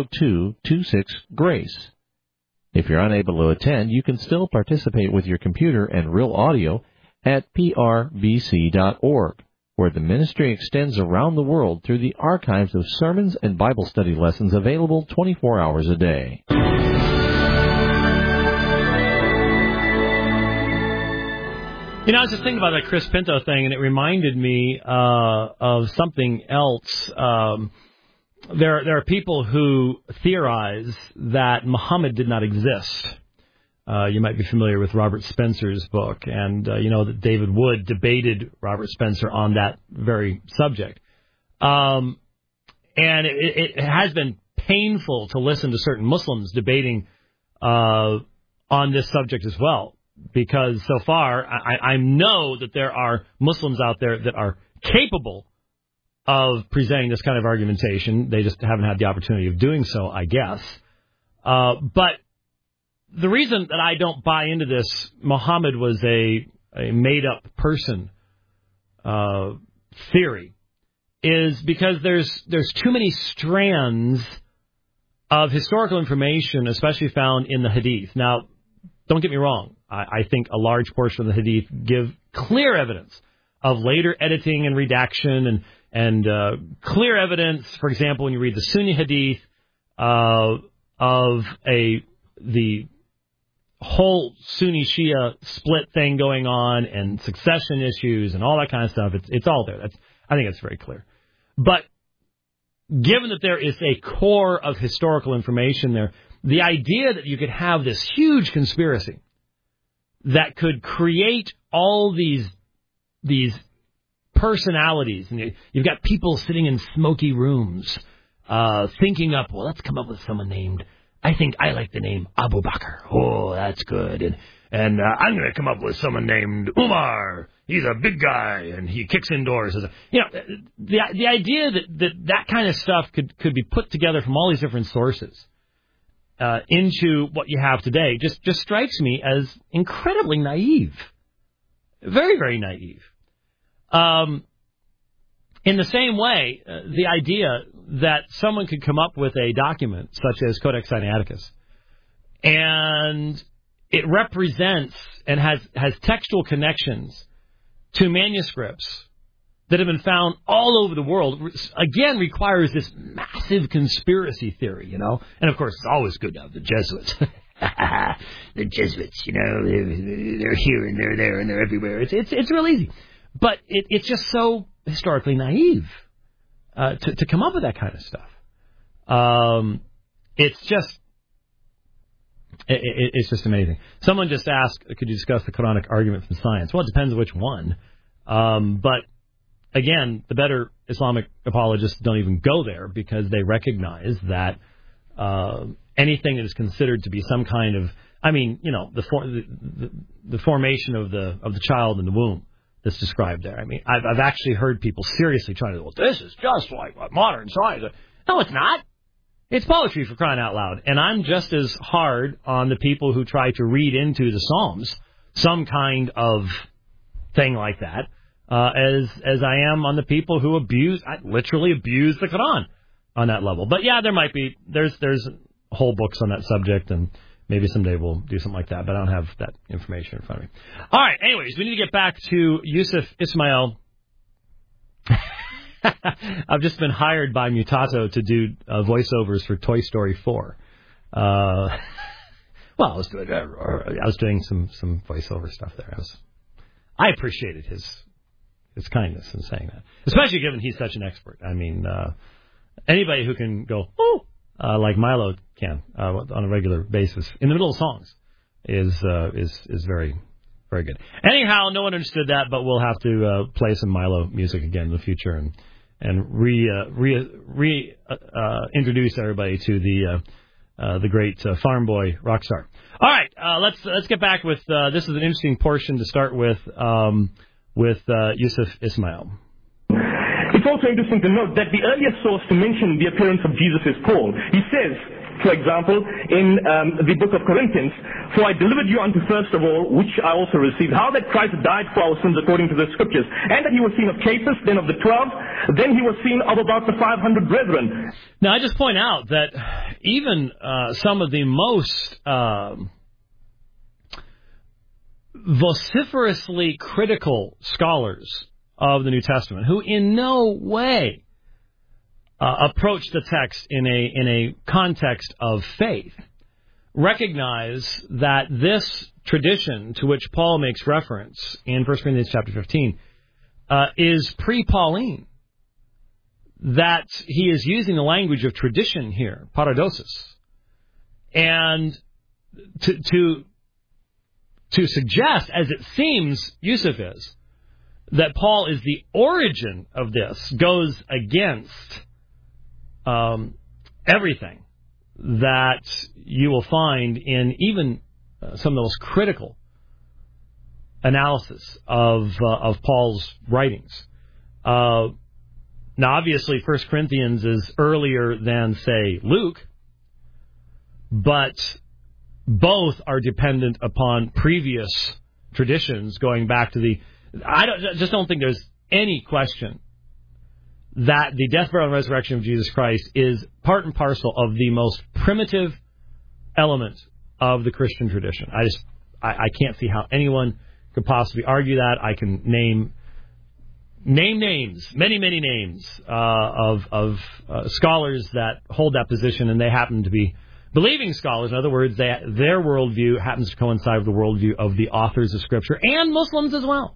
602-26-GRACE. If you're unable to attend, you can still participate with your computer and real audio at prvc.org, where the ministry extends around the world through the archives of sermons and Bible study lessons available 24 hours a day. You know, I was just thinking about that Chris Pinto thing, and it reminded me of something else. There are people who theorize that Muhammad did not exist. You might be familiar with Robert Spencer's book, and you know that David Wood debated Robert Spencer on that very subject. And it has been painful to listen to certain Muslims debating on this subject as well, because so far I know that there are Muslims out there that are capable of presenting this kind of argumentation. They just haven't had the opportunity of doing so, I guess. But the reason that I don't buy into this, Muhammad was a made-up person theory, is because there's too many strands of historical information, especially found in the Hadith. Now, don't get me wrong. I think a large portion of the Hadith give clear evidence of later editing and redaction, and clear evidence, for example, when you read the Sunni Hadith of the whole Sunni Shia split thing going on and succession issues and all that kind of stuff. It's all there. I think it's very clear. But given that there is a core of historical information there, the idea that you could have this huge conspiracy that could create all these personalities, and you've got people sitting in smoky rooms thinking up, well, let's come up with someone named, I think I like the name Abu Bakr. Oh, that's good. And I'm going to come up with someone named Umar. He's a big guy, and he kicks indoors. You know, the idea that kind of stuff could be put together from all these different sources into what you have today just strikes me as incredibly naive. Very, very naive. In the same way, the idea that someone could come up with a document such as Codex Sinaiticus, and it represents and has textual connections to manuscripts that have been found all over the world, again, requires this massive conspiracy theory, you know. And, of course, it's always good to have the Jesuits. The Jesuits, you know, they're here and they're there and they're everywhere. It's real easy. But it's just so historically naive to come up with that kind of stuff. It's just amazing. Someone just asked, could you discuss the Quranic argument from science? Well, it depends which one. But, again, the better Islamic apologists don't even go there because they recognize that anything that is considered to be some kind of, I mean, you know, the formation of the child in the womb that's described there. I mean, I've actually heard people seriously trying to, well, this is just like what modern science. No, it's not. It's poetry, for crying out loud. And I'm just as hard on the people who try to read into the Psalms some kind of thing like that as I am on the people who literally abuse the Quran on that level. But yeah, there's whole books on that subject, and maybe someday we'll do something like that, but I don't have that information in front of me. All right, anyways, we need to get back to Yusuf Ismail. I've just been hired by Mutato to do voiceovers for Toy Story 4. Well, I was doing some voiceover stuff there. I appreciated his kindness in saying that, especially given he's such an expert. I mean, anybody who can go, oh, like Milo can on a regular basis in the middle of songs is very, very good. Anyhow, no one understood that, but we'll have to play some Milo music again in the future and introduce everybody to the great farm boy rock star. All right, let's get back with this is an interesting portion to start with Yusuf Ismail. It's also interesting to note that the earliest source to mention the appearance of Jesus is Paul. He says, for example, in the book of Corinthians, for I delivered you unto first of all, which I also received, how that Christ died for our sins according to the Scriptures, and that he was seen of Cephas, then of the 12, then he was seen of about the 500 brethren. Now, I just point out that even some of the most vociferously critical scholars of the New Testament, who in no way approach the text in a context of faith, recognize that this tradition to which Paul makes reference in 1 Corinthians chapter 15 is pre-Pauline, that he is using the language of tradition here, paradosis, and to to suggest, as it seems Yusuf is, that Paul is the origin of this goes against everything that you will find in even some of the most critical analysis of Paul's writings. Now, obviously, 1 Corinthians is earlier than, say, Luke, but both are dependent upon previous traditions going back to the... I just don't think there's any question that the death, burial, and resurrection of Jesus Christ is part and parcel of the most primitive element of the Christian tradition. I can't see how anyone could possibly argue that. I can name names, many names of scholars that hold that position, and they happen to be believing scholars. In other words, their worldview happens to coincide with the worldview of the authors of Scripture and Muslims as well.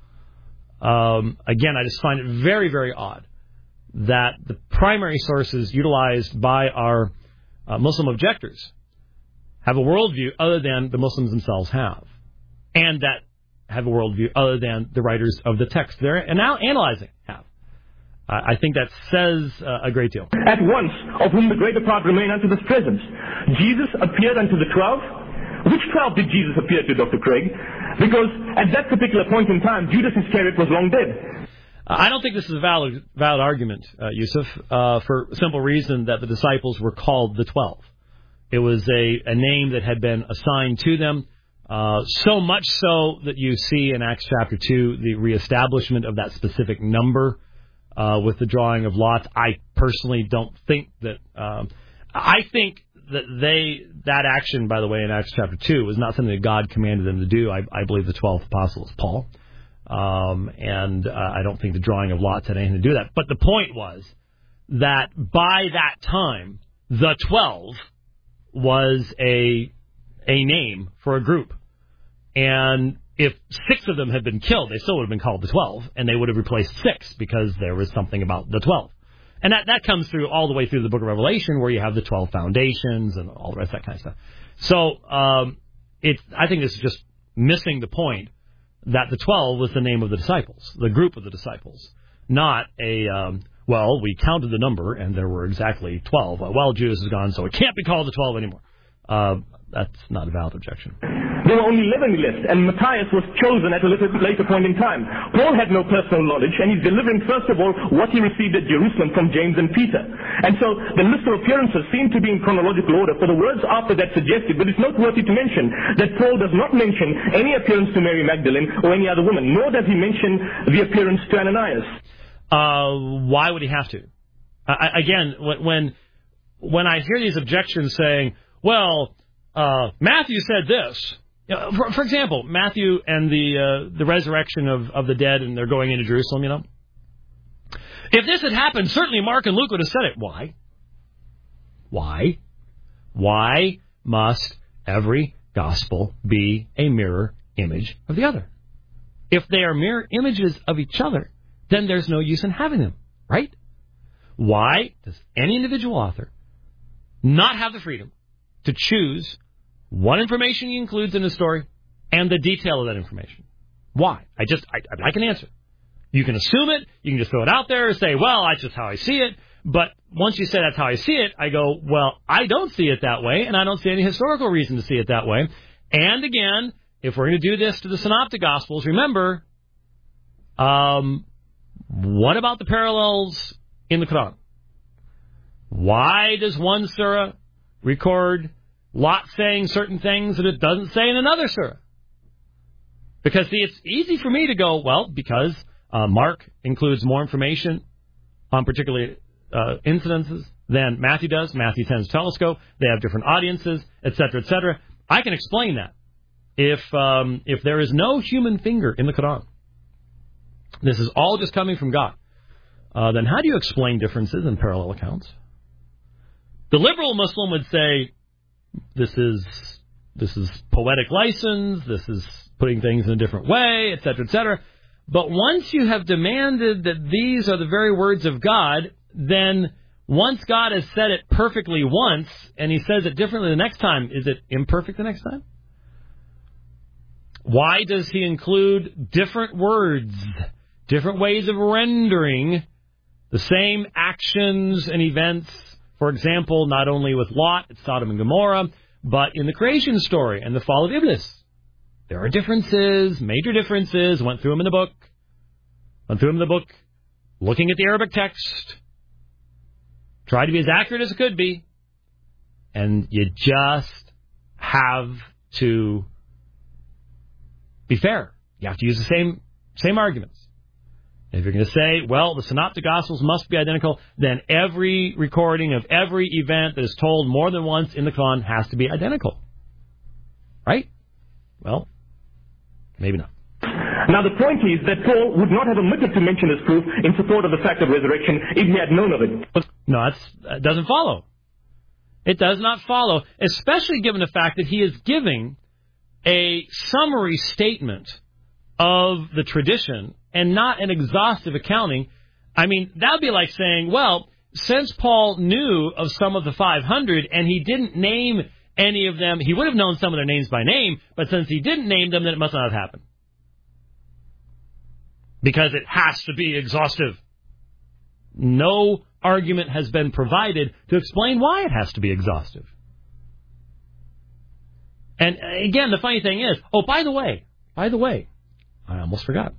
Again, I just find it very, very odd that the primary sources utilized by our Muslim objectors have a worldview other than the Muslims themselves have, and that have a worldview other than the writers of the text they're now analyzing have. I think that says a great deal. At once, of whom the greater part remain unto this present. Jesus appeared unto the 12. Which 12 did Jesus appear to, Dr. Craig? Because at that particular point in time, Judas Iscariot was long dead. I don't think this is a valid argument, Yusuf, for a simple reason that the disciples were called the 12. It was a name that had been assigned to them, so much so that you see in Acts chapter 2 the reestablishment of that specific number with the drawing of lots. I personally don't think that... I think that action, by the way, in Acts chapter 2 was not something that God commanded them to do. I believe the 12th apostle is Paul. And I don't think the drawing of lots had anything to do with that. But the point was that by that time, the 12 was a name for a group. And if 6 of them had been killed, they still would have been called the 12, and they would have replaced 6 because there was something about the 12. And that comes through all the way through the book of Revelation, where you have the 12 foundations and all the rest of that kind of stuff. So I think it's just missing the point that the 12 was the name of the disciples, the group of the disciples, not we counted the number and there were exactly 12. Well, Judas is gone, so it can't be called the 12 anymore. That's not a valid objection. There were only 11 left, and Matthias was chosen at a later point in time. Paul had no personal knowledge, and he's delivering, first of all, what he received at Jerusalem from James and Peter. And so the list of appearances seem to be in chronological order, for the words after that suggested, but it's noteworthy to mention that Paul does not mention any appearance to Mary Magdalene or any other woman, nor does he mention the appearance to Ananias. Why would he have to? Again, when I hear these objections saying, well, Matthew said this. For example, Matthew and the resurrection of the dead, and they're going into Jerusalem, you know. If this had happened, certainly Mark and Luke would have said it. Why? Why must every gospel be a mirror image of the other? If they are mirror images of each other, then there's no use in having them, right? Why does any individual author not have the freedom to choose what information he includes in his story and the detail of that information? Why? I'd like an answer. You can assume it. You can just throw it out there and say, well, that's just how I see it. But once you say that's how I see it, I go, well, I don't see it that way, and I don't see any historical reason to see it that way. And again, if we're going to do this to the Synoptic Gospels, remember, what about the parallels in the Quran? Why does one surah record Lot saying certain things that it doesn't say in another surah? Because, see, it's easy for me to go, well, because Mark includes more information on particular incidences than Matthew does. Matthew tends to telescope. They have different audiences, etc., etc. I can explain that. If there is no human finger in the Quran, this is all just coming from God, then how do you explain differences in parallel accounts? The liberal Muslim would say, this is poetic license, this is putting things in a different way, etc., etc. But once you have demanded that these are the very words of God, then once God has said it perfectly once, and he says it differently the next time, is it imperfect the next time? Why does he include different words, different ways of rendering the same actions and events? For example, not only with Lot, it's Sodom and Gomorrah, but in the creation story and the fall of Iblis. There are differences, major differences. Went through them in the book. Looking at the Arabic text. Tried to be as accurate as it could be. And you just have to be fair. You have to use the same arguments. If you're going to say, well, the Synoptic Gospels must be identical, then every recording of every event that is told more than once in the Quran has to be identical. Right? Well, maybe not. Now, the point is that Paul would not have omitted to mention this proof in support of the fact of resurrection if he had known of it. No, that doesn't follow. It does not follow, especially given the fact that he is giving a summary statement of the tradition and not an exhaustive accounting. I mean, that would be like saying, well, since Paul knew of some of the 500 and he didn't name any of them, he would have known some of their names by name, but since he didn't name them, then it must not have happened. Because it has to be exhaustive. No argument has been provided to explain why it has to be exhaustive. And again, the funny thing is, by the way, I almost forgot.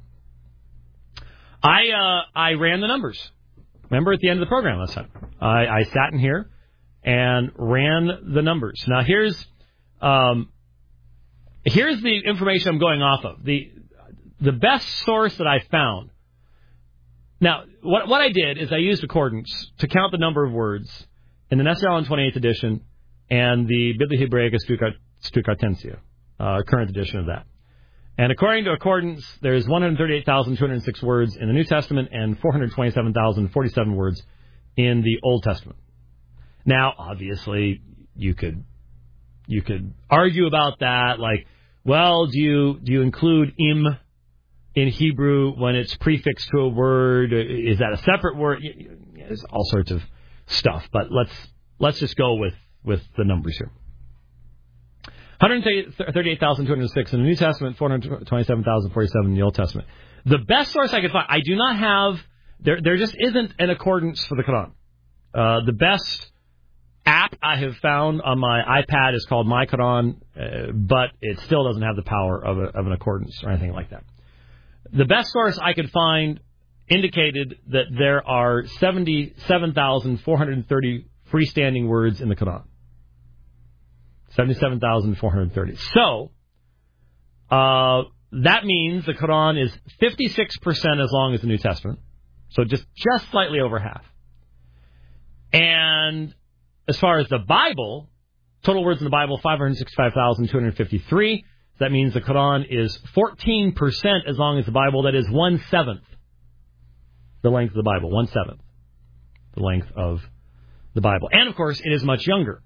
I ran the numbers. Remember at the end of the program last time? I sat in here and ran the numbers. Now here's the information I'm going off of. The best source that I found. Now, what I did is I used accordance to count the number of words in the Nestle Aland 28th edition and the Biblia Hebraica Stuttgartensia, current edition of that. And according to accordance, there's 138,206 words in the New Testament and 427,047 words in the Old Testament. Now, obviously, you could argue about that, like, well, do you include im in Hebrew when it's prefixed to a word? Is that a separate word? There's all sorts of stuff, but let's just go with the numbers here. 138,206 in the New Testament, 427,047 in the Old Testament. The best source I could find, I do not have, there just isn't an accordance for the Quran. The best app I have found on my iPad is called My Quran, but it still doesn't have the power of an accordance or anything like that. The best source I could find indicated that there are 77,430 freestanding words in the Quran. 77,430. So, that means the Quran is 56% as long as the New Testament. So just slightly over half. And as far as the Bible, total words in the Bible, 565,253. That means the Quran is 14% as long as the Bible. That is 1/7 the length of the Bible. 1/7 the length of the Bible. And, of course, it is much younger.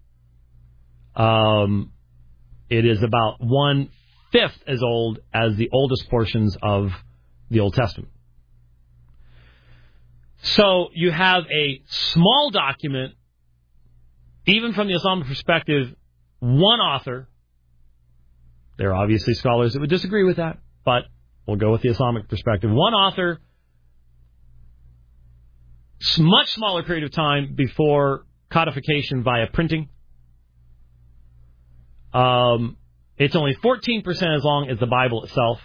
It is about 1/5 as old as the oldest portions of the Old Testament. So you have a small document, even from the Islamic perspective, one author. There are obviously scholars that would disagree with that, but we'll go with the Islamic perspective. One author, much smaller period of time before codification via printing. It's only 14% as long as the Bible itself.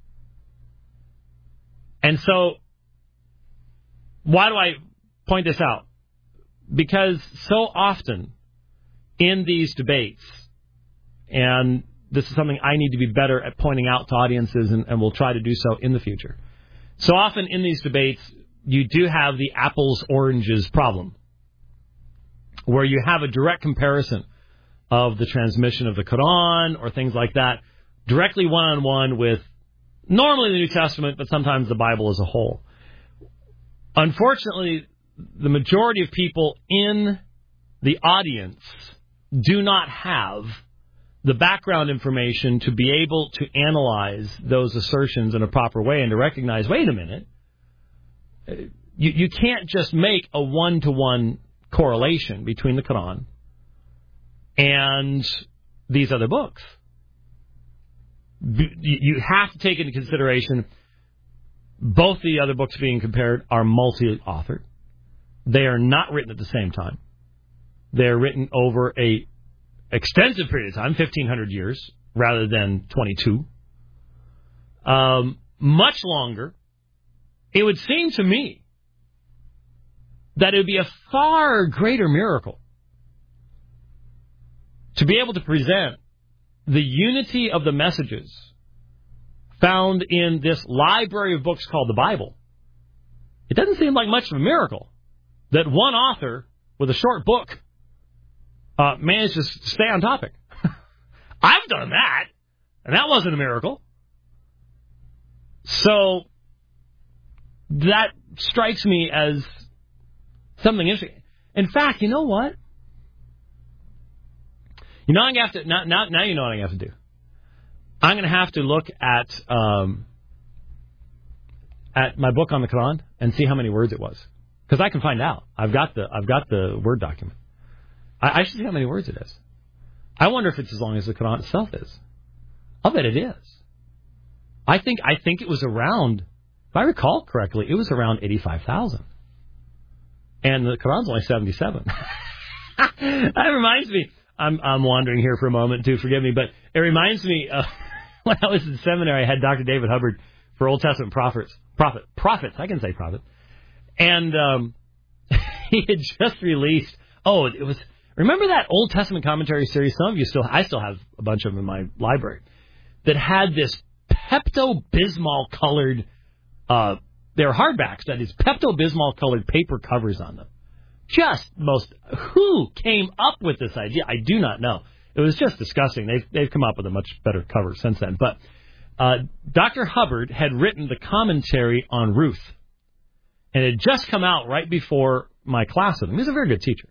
And so, why do I point this out? Because so often in these debates, and this is something I need to be better at pointing out to audiences, and we'll try to do so in the future. So often in these debates, you do have the apples-oranges problem, where you have a direct comparison of the transmission of the Quran or things like that, directly one-on-one with normally the New Testament, but sometimes the Bible as a whole. Unfortunately, the majority of people in the audience do not have the background information to be able to analyze those assertions in a proper way and to recognize, wait a minute, you can't just make a one-to-one correlation between the Quran and these other books. you have to take into consideration both the other books being compared are multi-authored. They are not written at the same time. They're written over a extensive period of time, 1,500 years, rather than 22. Much longer. It would seem to me that it would be a far greater miracle to be able to present the unity of the messages found in this library of books called the Bible. It doesn't seem like much of a miracle that one author with a short book managed to stay on topic. I've done that, and that wasn't a miracle. So that strikes me as something interesting. In fact, you know what? You know, I'm going to have to now. You know what I'm going to have to do. I'm going to have to look at my book on the Quran and see how many words it was, because I can find out. I've got the Word document. I should see how many words it is. I wonder if it's as long as the Quran itself is. I'll bet it is. I think it was around, if I recall correctly, it was around 85,000. And the Quran's only 77. That reminds me, I'm wandering here for a moment too, forgive me, but it reminds me of when I was in seminary, I had Dr. David Hubbard for Old Testament prophets, I can say prophet. And he had just released, remember that Old Testament commentary series? Some of you I still have a bunch of them in my library, that had this Pepto-Bismol colored, they're hardbacks, that is Pepto-Bismol colored paper covers on them. Who came up with this idea? I do not know. It was just disgusting. They've come up with a much better cover since then. But Dr. Hubbard had written the commentary on Ruth, and it had just come out right before my class with him. He's a very good teacher.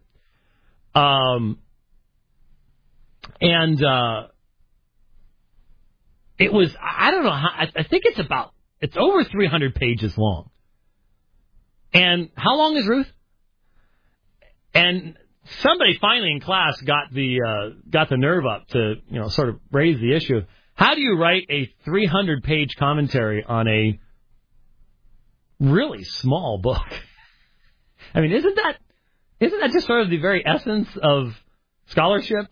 It was, I don't know how, I think it's over 300 pages long. And how long is Ruth? And somebody finally in class got the nerve up to, sort of raise the issue of how do you write a 300-page commentary on a really small book? I mean, isn't that just sort of the very essence of scholarship,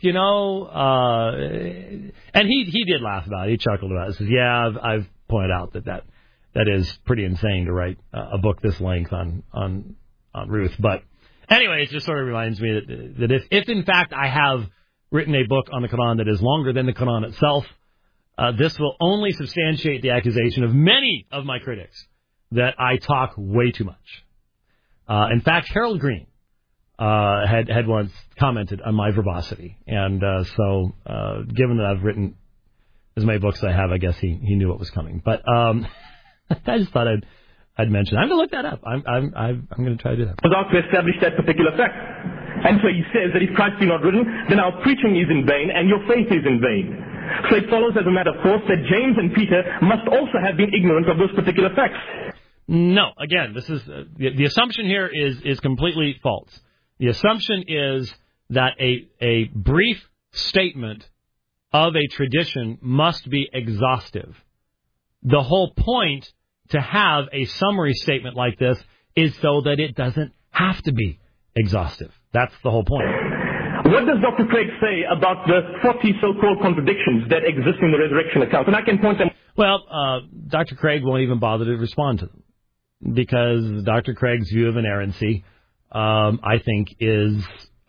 And he did laugh about it. He chuckled about it. He says, "Yeah, I've pointed out that is pretty insane to write a book this length on Ruth." But anyway, it just sort of reminds me that if in fact I have written a book on the Quran that is longer than the Quran itself, this will only substantiate the accusation of many of my critics that I talk way too much. In fact, Harold Green had once commented on my verbosity, and so given that I've written as many books as I have, I guess he knew what was coming. But I just thought I'd mention. I'm going to look that up. I'm going to try to do that. Was out to establish that particular fact, and so he says that if Christ be not risen, then our preaching is in vain and your faith is in vain. So it follows as a matter of course that James and Peter must also have been ignorant of those particular facts. No, again, this is the assumption here is completely false. The assumption is that a brief statement of a tradition must be exhaustive. The whole point to have a summary statement like this is so that it doesn't have to be exhaustive. That's the whole point. What does Dr. Craig say about the 40 so-called contradictions that exist in the resurrection account? And I can point them. Well, Dr. Craig won't even bother to respond to them, because Dr. Craig's view of inerrancy, I think, is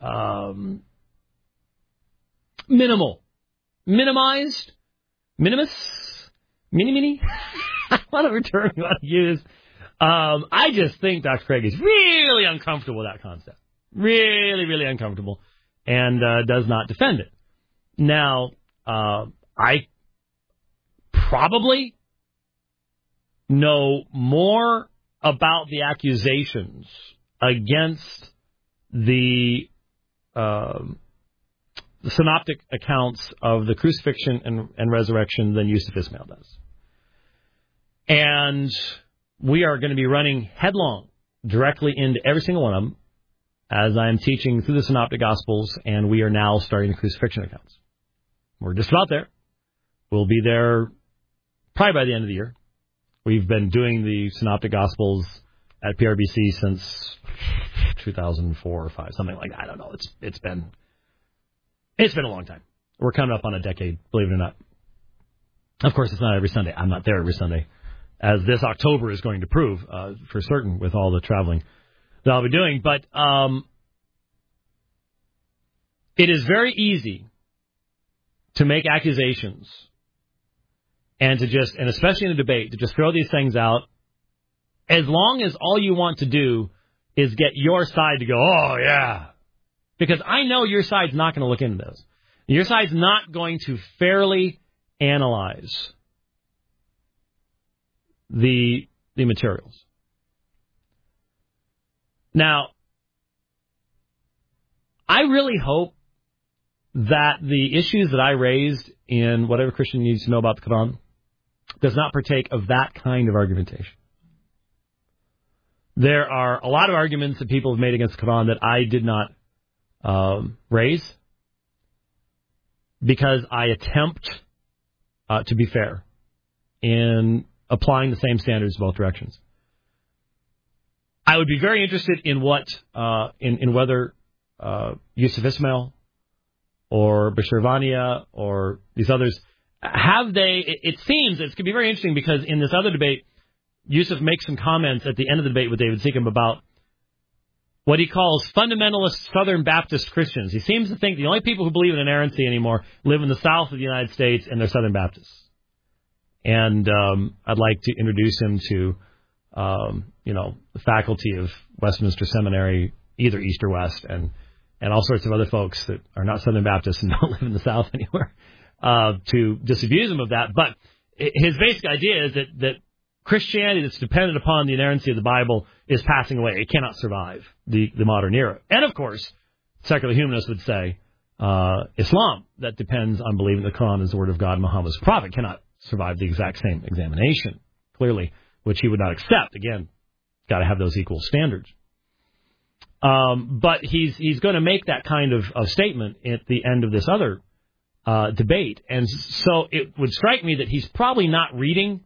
minimized, mini. Whatever term you want to use. I just think Dr. Craig is really uncomfortable with that concept. Really, really uncomfortable, and does not defend it. Now, I probably know more about the accusations against the synoptic accounts of the crucifixion and resurrection than Yusuf Ismail does. And we are going to be running headlong directly into every single one of them as I am teaching through the Synoptic Gospels, and we are now starting the crucifixion accounts. We're just about there. We'll be there probably by the end of the year. We've been doing the Synoptic Gospels at PRBC since 2004 or 5, something like that. I don't know. It's been a long time. We're coming up on a decade, believe it or not. Of course, it's not every Sunday. I'm not there every Sunday, as this October is going to prove for certain with all the traveling that I'll be doing. But it is very easy to make accusations and especially in a debate, to just throw these things out, as long as all you want to do is get your side to go, oh, yeah. Because I know your side's not going to look into this. Your side's not going to fairly analyze the materials. Now, I really hope that the issues that I raised in Whatever Christian Needs to Know About the Quran does not partake of that kind of argumentation. There are a lot of arguments that people have made against the Quran that I did not raise, because I attempt to be fair in applying the same standards in both directions. I would be very interested in what in whether Yusuf Ismail or Bashir Vania or these others, it seems it's going to be very interesting, because in this other debate, Yusuf makes some comments at the end of the debate with David Seacom about what he calls fundamentalist Southern Baptist Christians. He seems to think the only people who believe in inerrancy anymore live in the south of the United States, and they're Southern Baptists. And I'd like to introduce him to, the faculty of Westminster Seminary, either East or West, and all sorts of other folks that are not Southern Baptists and don't live in the South anywhere, to disabuse him of that. But his basic idea is that Christianity that's dependent upon the inerrancy of the Bible is passing away. It cannot survive the modern era. And, of course, secular humanists would say Islam, that depends on believing the Quran is the word of God, Muhammad's prophet, cannot survive the exact same examination, clearly, which he would not accept. Again, got to have those equal standards. But he's going to make that kind of statement at the end of this other debate. And so it would strike me that he's probably not reading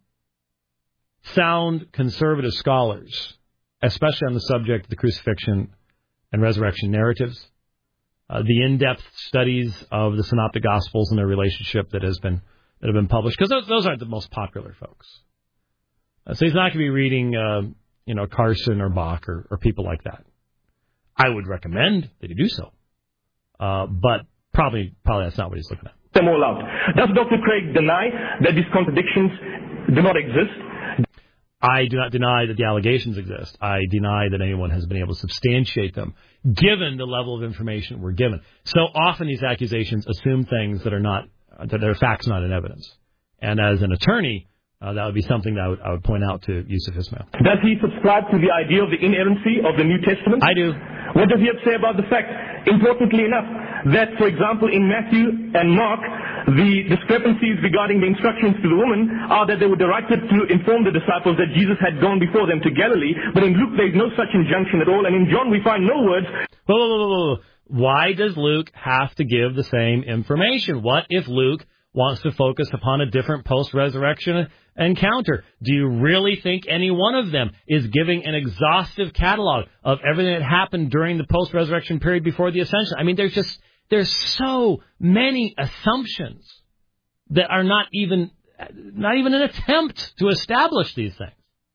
sound conservative scholars, especially on the subject of the crucifixion and resurrection narratives, the in-depth studies of the Synoptic Gospels and their relationship that have been published, because those aren't the most popular folks. So he's not going to be reading, Carson or Bach or people like that. I would recommend that he do so, but probably that's not what he's looking at. Them all out. Does Dr. Craig deny that these contradictions do not exist? I do not deny that the allegations exist. I deny that anyone has been able to substantiate them, given the level of information we're given. So often these accusations assume things that are facts, not in evidence. And as an attorney, that would be something that I would point out to Yusuf Ismail. Does he subscribe to the idea of the inerrancy of the New Testament? I do. What does he have to say about the fact, importantly enough, that, for example, in Matthew and Mark, the discrepancies regarding the instructions to the woman are that they were directed to inform the disciples that Jesus had gone before them to Galilee, but in Luke there's no such injunction at all, and in John we find no words. Whoa. Why does Luke have to give the same information? What if Luke wants to focus upon a different post-resurrection encounter? Do you really think any one of them is giving an exhaustive catalog of everything that happened during the post-resurrection period before the ascension? I mean, there's so many assumptions that are not even an attempt to establish these things,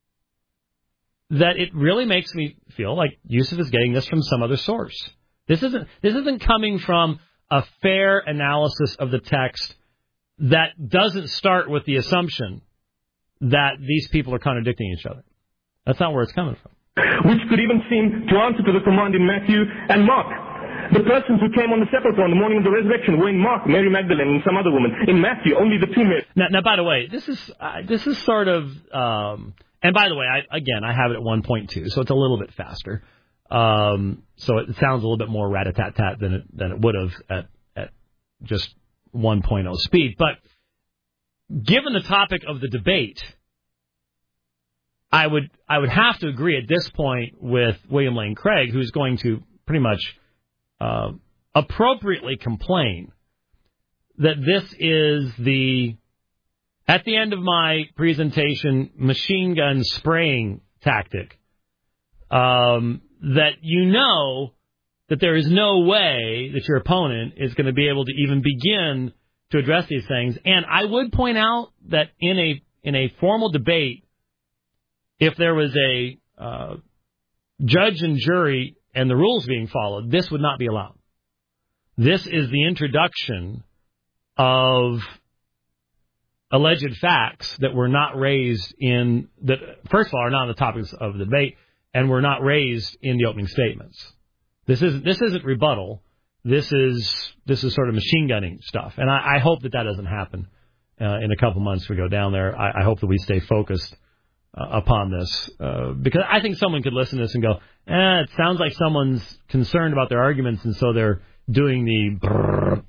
that it really makes me feel like Yusuf is getting this from some other source. This isn't coming from a fair analysis of the text that doesn't start with the assumption that these people are contradicting each other. That's not where it's coming from. Which could even seem to answer to the command in Matthew and Mark. The persons who came on the sepulchre on the morning of the resurrection were in Mark, Mary Magdalene, and some other woman. In Matthew, only the two Marys. Now, by the way, this is sort of, and by the way, I have it at 1.2, so it's a little bit faster. So it sounds a little bit more rat-a-tat-tat than it would have at just 1.0 speed. But given the topic of the debate, I would have to agree at this point with William Lane Craig, who's going to pretty much appropriately complain that this is the At the end of my presentation, machine gun spraying tactic, that you know that there is no way that your opponent is going to be able to even begin to address these things. And I would point out that in a formal debate, if there was a judge and jury and the rules being followed, this would not be allowed. This is the introduction of alleged facts that were not raised that first of all, are not on the topics of the debate and were not raised in the opening statements. This isn't rebuttal. This is sort of machine gunning stuff. And I hope that doesn't happen in a couple months we go down there. I hope that we stay focused upon this because I think someone could listen to this and go, it sounds like someone's concerned about their arguments and so they're doing the,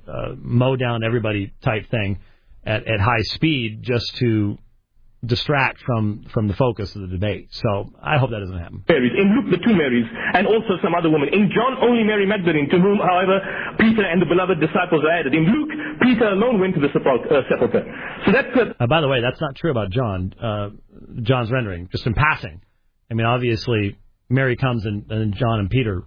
mow down everybody type thing at high speed just to distract from the focus of the debate. So I hope that doesn't happen. Marys. In Luke, the two Marys, and also some other women. In John, only Mary Magdalene, to whom, however, Peter and the beloved disciples are added. In Luke, Peter alone went to the sepulchre. So that's by the way, that's not true about John. John's rendering, just in passing. I mean, obviously, Mary comes and John and Peter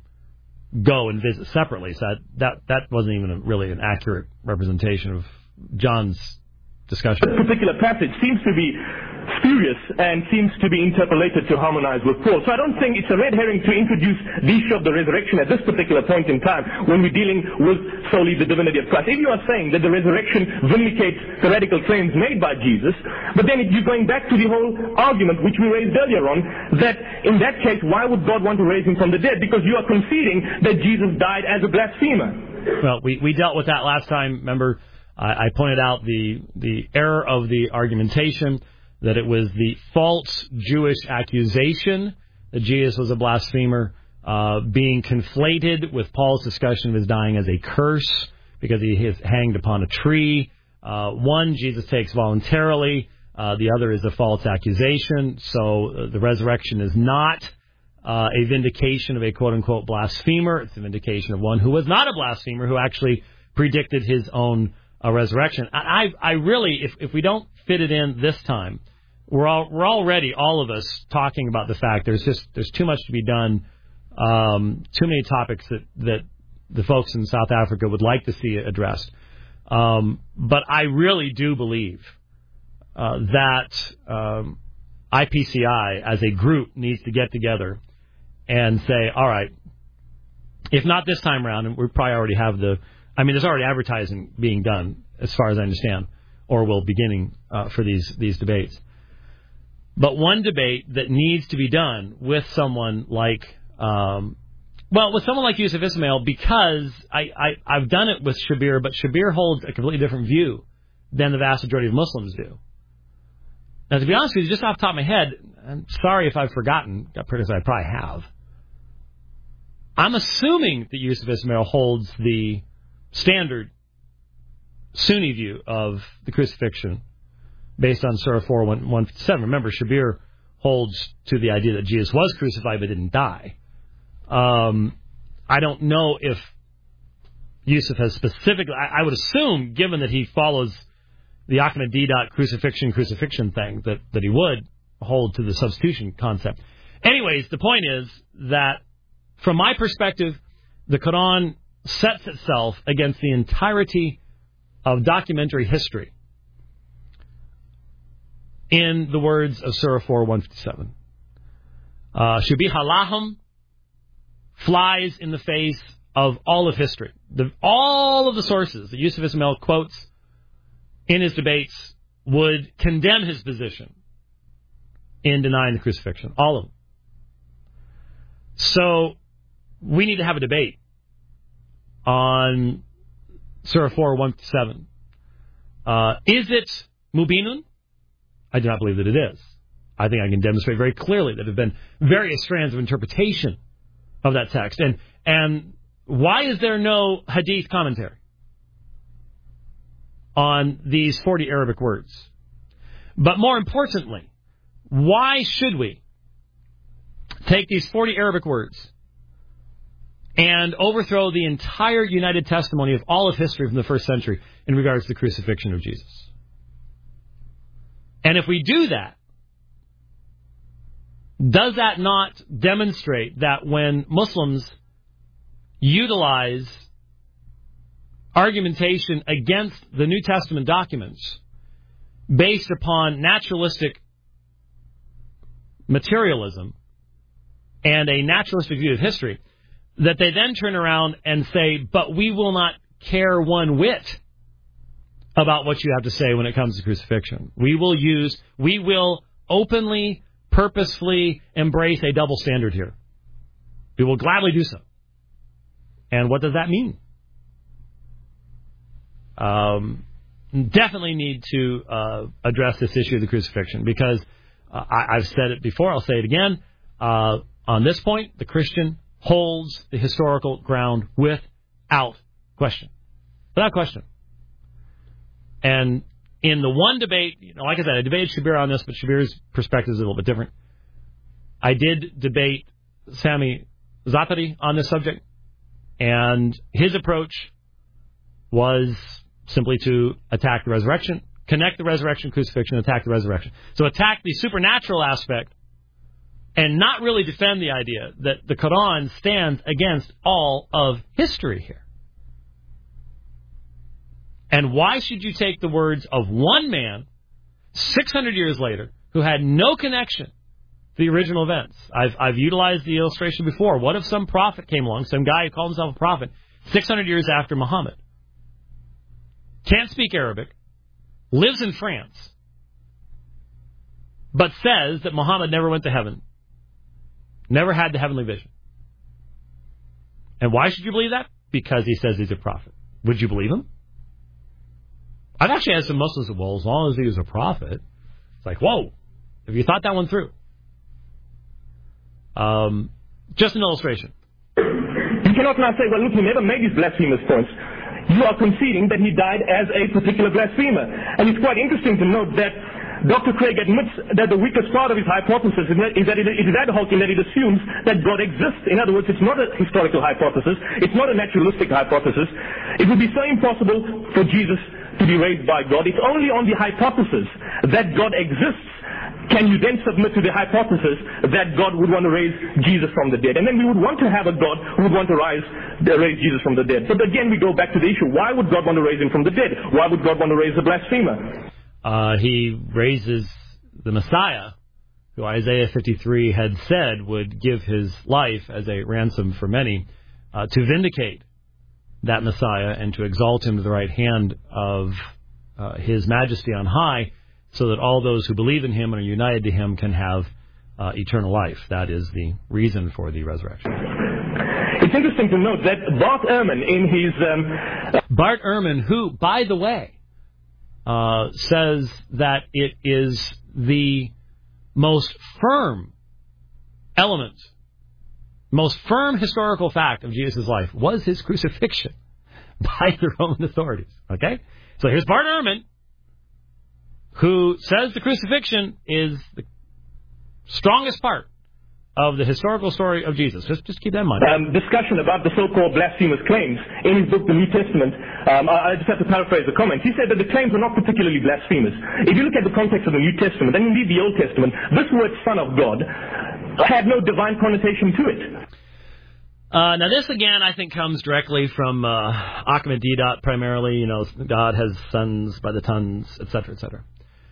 go and visit separately. So that wasn't even really an accurate representation of John's discussion. This particular passage seems to be spurious and seems to be interpolated to harmonize with Paul. So I don't think it's a red herring to introduce the issue of the resurrection at this particular point in time when we're dealing with solely the divinity of Christ. If you are saying that the resurrection vindicates the radical claims made by Jesus, but then you're going back to the whole argument which we raised earlier on, that in that case, why would God want to raise him from the dead? Because you are conceding that Jesus died as a blasphemer. Well, we dealt with that last time, remember? I pointed out the error of the argumentation, that it was the false Jewish accusation that Jesus was a blasphemer being conflated with Paul's discussion of his dying as a curse because he is hanged upon a tree. One, Jesus takes voluntarily. The other is a false accusation. So the resurrection is not a vindication of a quote-unquote blasphemer. It's a vindication of one who was not a blasphemer, who actually predicted his own resurrection. I really, if we don't fit it in this time, we're already, all of us, talking about the fact there's too much to be done, too many topics that the folks in South Africa would like to see addressed. But I really do believe that IPCI as a group needs to get together and say, all right, if not this time around, and we probably already have there's already advertising being done, as far as I understand, or will beginning for these debates. But one debate that needs to be done with someone like, with someone like Yusuf Ismail, because I've done it with Shabir, but Shabir holds a completely different view than the vast majority of Muslims do. Now, to be honest with you, just off the top of my head, I'm sorry if I've forgotten, because I probably have. I'm assuming that Yusuf Ismail holds the standard Sunni view of the crucifixion based on Surah 4:157. Remember, Shabir holds to the idea that Jesus was crucified but didn't die. I don't know if Yusuf has specifically... I would assume, given that he follows the Ahmadiyya crucifixion thing, that he would hold to the substitution concept. Anyways, the point is that, from my perspective, the Quran sets itself against the entirety of documentary history in the words of Surah 4:157. Shabih Allahum flies in the face of all of history. All of the sources that Yusuf Ismail quotes in his debates would condemn his position in denying the crucifixion. All of them. So we need to have a debate on Surah 4:157. Is it Mubinun? I do not believe that it is. I think I can demonstrate very clearly that there have been various strands of interpretation of that text. And why is there no hadith commentary on these 40 Arabic words? But more importantly, why should we take these 40 Arabic words and overthrow the entire united testimony of all of history from the first century in regards to the crucifixion of Jesus? And if we do that, does that not demonstrate that when Muslims utilize argumentation against the New Testament documents based upon naturalistic materialism and a naturalistic view of history, that they then turn around and say, but we will not care one whit about what you have to say when it comes to crucifixion. We will openly, purposefully embrace a double standard here. We will gladly do so. And what does that mean? Definitely need to address this issue of the crucifixion, because I've said it before, I'll say it again. On this point, the Christian holds the historical ground without question. Without question. And in the one debate, like I said, I debated Shabir on this, but Shabir's perspective is a little bit different. I did debate Sami Zaatari on this subject, and his approach was simply to attack the resurrection, connect the resurrection, crucifixion, attack the resurrection. So attack the supernatural aspect and not really defend the idea that the Quran stands against all of history here. And why should you take the words of one man 600 years later who had no connection to the original events? I've utilized the illustration before. What if some prophet came along, some guy who called himself a prophet, 600 years after Muhammad, can't speak Arabic, lives in France, but says that Muhammad never went to heaven, never had the heavenly vision. And why should you believe that? Because he says he's a prophet. Would you believe him? I've actually had some Muslims say, well, as long as he was a prophet. It's like, whoa, have you thought that one through? Just an illustration. You cannot now say, well, look, he never made these blasphemous points. You are conceding that he died as a particular blasphemer. And it's quite interesting to note that Dr. Craig admits that the weakest part of his hypothesis is that it is ad hoc in that it assumes that God exists. In other words, it's not a historical hypothesis. It's not a naturalistic hypothesis. It would be so impossible for Jesus to be raised by God. It's only on the hypothesis that God exists can you then submit to the hypothesis that God would want to raise Jesus from the dead. And then we would want to have a God who would want to raise Jesus from the dead. But again, we go back to the issue. Why would God want to raise him from the dead? Why would God want to raise the blasphemer? He raises the Messiah, who Isaiah 53 had said would give his life as a ransom for many, to vindicate that Messiah and to exalt him to the right hand of his majesty on high, so that all those who believe in him and are united to him can have eternal life. That is the reason for the resurrection. It's interesting to note that Bart Ehrman in his... Bart Ehrman, who, by the way, says that it is the most firm element, most firm historical fact of Jesus' life was his crucifixion by the Roman authorities. Okay? So here's Bart Ehrman, who says the crucifixion is the strongest part of the historical story of Jesus. Just keep that in mind. Discussion about the so-called blasphemous claims in his book, The New Testament. I just have to paraphrase the comments. He said that the claims were not particularly blasphemous. If you look at the context of the New Testament, and indeed the Old Testament, this word Son of God had no divine connotation to it. Now this again, I think, comes directly from Ahmadiyya primarily. God has sons by the tons, etc., etc.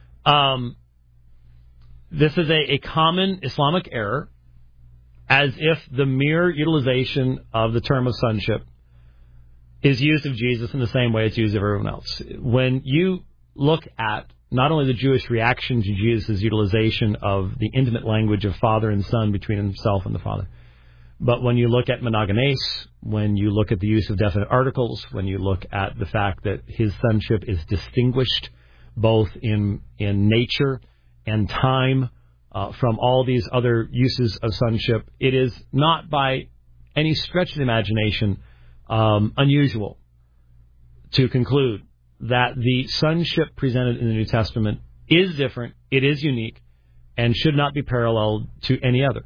This is a common Islamic error, as if the mere utilization of the term of sonship is used of Jesus in the same way it's used of everyone else. When you look at not only the Jewish reaction to Jesus' utilization of the intimate language of father and son between himself and the Father, but when you look at monogenes, when you look at the use of definite articles, when you look at the fact that his sonship is distinguished both in nature and time from all these other uses of sonship, it is not by any stretch of the imagination unusual to conclude that the sonship presented in the New Testament is different, it is unique, and should not be paralleled to any other.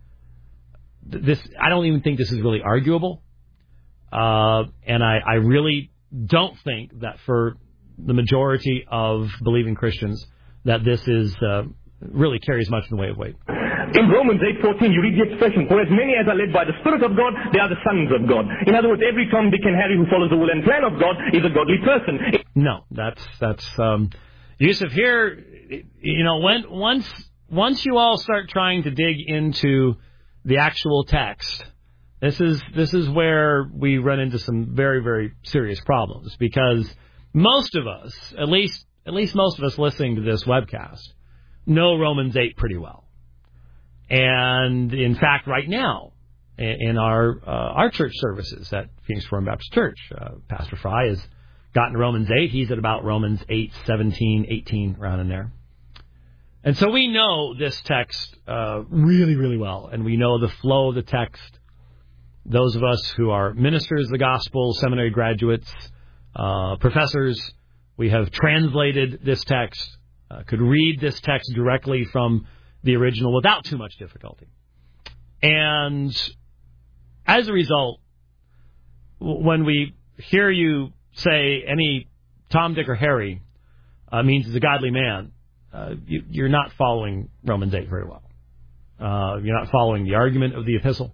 I don't even think this is really arguable, and I really don't think that for the majority of believing Christians that this is really carries much in the way of weight. In Romans 8:14, you read the expression, for as many as are led by the Spirit of God, they are the sons of God. In other words, every Tom, Dick, and Harry who follows the will and plan of God is a godly person. No, that's Yusuf here. You know, once you all start trying to dig into the actual text, this is where we run into some very, very serious problems, because most of us, at least most of us listening to this webcast, know Romans 8 pretty well. And in fact, right now, in our church services at Phoenix Reformed Baptist Church, Pastor Fry has gotten to Romans 8. He's at about Romans 8, 17, 18, around in there. And so we know this text really, really well, and we know the flow of the text. Those of us who are ministers of the gospel, seminary graduates, professors, we have translated this text, could read this text directly from the original without too much difficulty. And as a result, when we hear you say any Tom, Dick, or Harry means he's a godly man, you're not following Romans 8 very well. You're not following the argument of the epistle.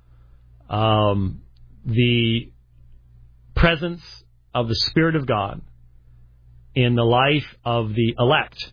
The presence of the Spirit of God in the life of the elect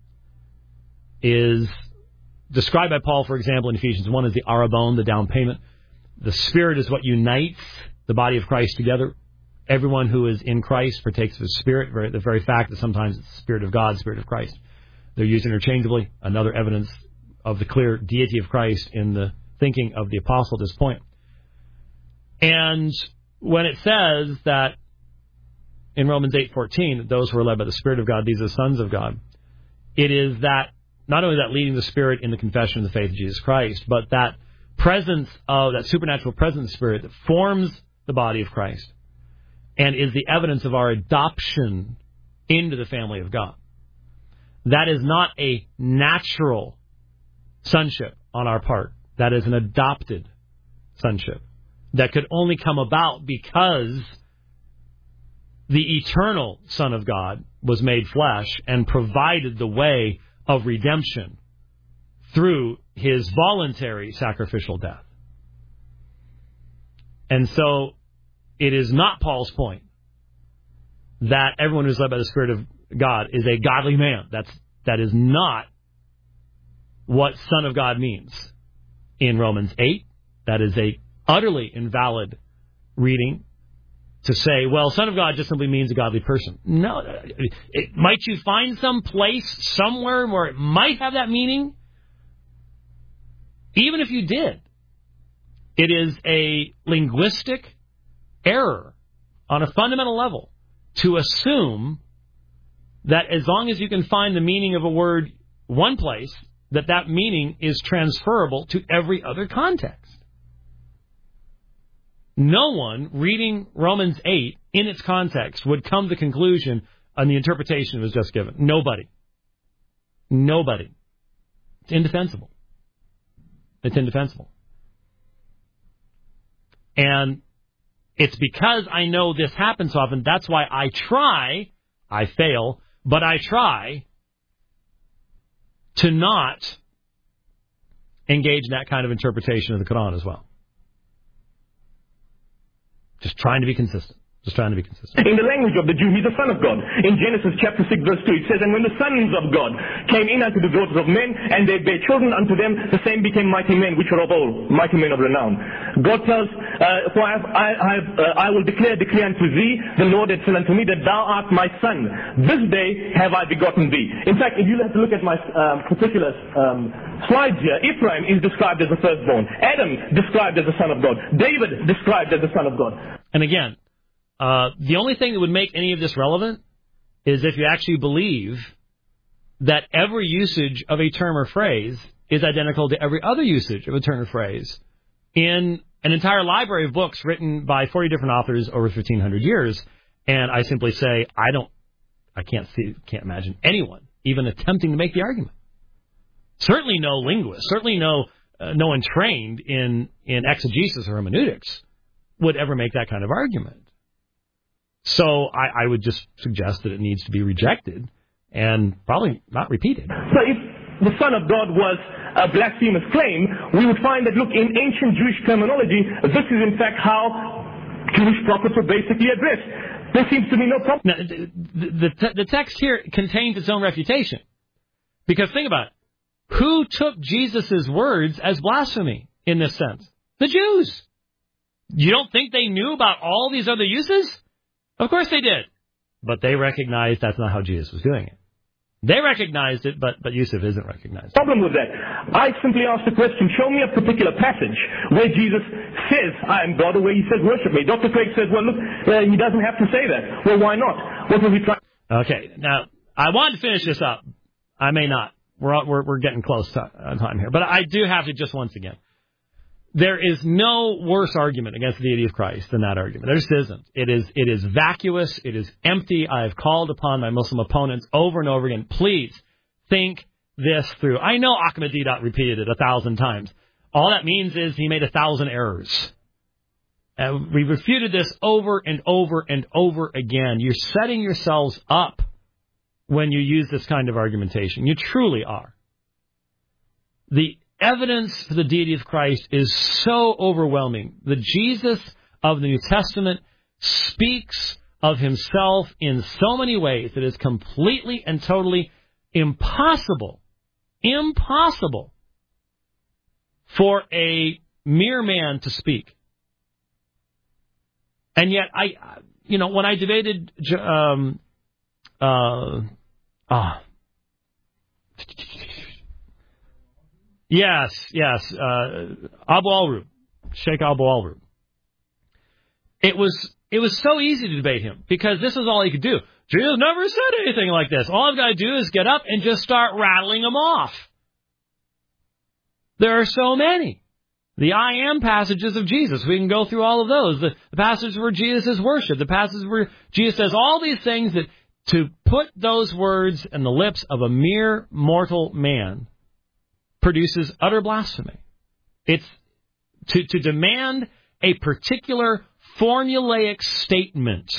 is described by Paul, for example, in Ephesians 1 as the arabon, the down payment. The Spirit is what unites the body of Christ together. Everyone who is in Christ partakes of the Spirit, the very fact that sometimes it's the Spirit of God, Spirit of Christ. They're used interchangeably. Another evidence of the clear deity of Christ in the thinking of the apostle at this point. And when it says that in Romans 8:14, that those who are led by the Spirit of God, these are the sons of God, it is that, not only that leading the Spirit in the confession of the faith of Jesus Christ, but that presence of, that supernatural presence of the Spirit that forms the body of Christ and is the evidence of our adoption into the family of God. That is not a natural sonship on our part. That is an adopted sonship that could only come about because the eternal Son of God was made flesh and provided the way of redemption through his voluntary sacrificial death. And so it is not Paul's point that everyone who is led by the Spirit of God is a godly man. That is not what Son of God means in Romans 8. That is a utterly invalid reading to say, well, Son of God just simply means a godly person. No. Might you find some place somewhere where it might have that meaning? Even if you did, it is a linguistic error on a fundamental level to assume that as long as you can find the meaning of a word one place, that meaning is transferable to every other context. No one reading Romans 8 in its context would come to the conclusion on the interpretation that was just given. Nobody. It's indefensible. And it's because I know this happens often, that's why I fail, but I try to not engage in that kind of interpretation of the Quran as well. Just trying to be consistent. In the language of the Jew, he's the Son of God. In Genesis chapter 6, verse 2, it says, and when the sons of God came in unto the daughters of men, and they bare children unto them, the same became mighty men, which were of old, mighty men of renown. God tells, for I will declare unto thee, the Lord had said unto me, that thou art my son. This day have I begotten thee. In fact, if you have to look at my particular slides here, Ephraim is described as the firstborn. Adam described as the son of God. David described as the son of God. And again, the only thing that would make any of this relevant is if you actually believe that every usage of a term or phrase is identical to every other usage of a term or phrase in an entire library of books written by 40 different authors over 1,500 years. And I simply say, I can't imagine anyone even attempting to make the argument. Certainly no linguist, certainly no one trained in exegesis or hermeneutics would ever make that kind of argument. So I would just suggest that it needs to be rejected and probably not repeated. So if the Son of God was a blasphemous claim, we would find that, look, in ancient Jewish terminology, this is in fact how Jewish prophets were basically addressed. There seems to be no problem. Now, the text here contains its own refutation. Because think about it. Who took Jesus' words as blasphemy in this sense? The Jews. You don't think they knew about all these other uses? Of course they did. But they recognized that's not how Jesus was doing it. They recognized it, but Yusuf isn't recognized. Problem with that. I simply asked the question, show me a particular passage where Jesus says, I am God, or where he says, worship me. Dr. Craig says, well, look, he doesn't have to say that. Well, why not? What was he trying? Okay, now, I want to finish this up. I may not. We're getting close to time here. But I do have to just once again. There is no worse argument against the deity of Christ than that argument. There just isn't. It is vacuous. It is empty. I have called upon my Muslim opponents over and over again. Please think this through. I know Ahmadiyya repeated it 1,000 times. All that means is he made 1,000 errors. We refuted this over and over and over again. You're setting yourselves up when you use this kind of argumentation. You truly are. The evidence for the deity of Christ is so overwhelming. The Jesus of the New Testament speaks of himself in so many ways that it's completely and totally impossible for a mere man to speak. And yet, when I debated, Yes, Abu al-Rub, Sheikh Abu al-Rub. It was so easy to debate him because this is all he could do. Jesus never said anything like this. All I've got to do is get up and just start rattling them off. There are so many. The I am passages of Jesus. We can go through all of those. The passages where Jesus is worshipped. The passages where Jesus says all these things that to put those words in the lips of a mere mortal man produces utter blasphemy. It's to demand a particular formulaic statement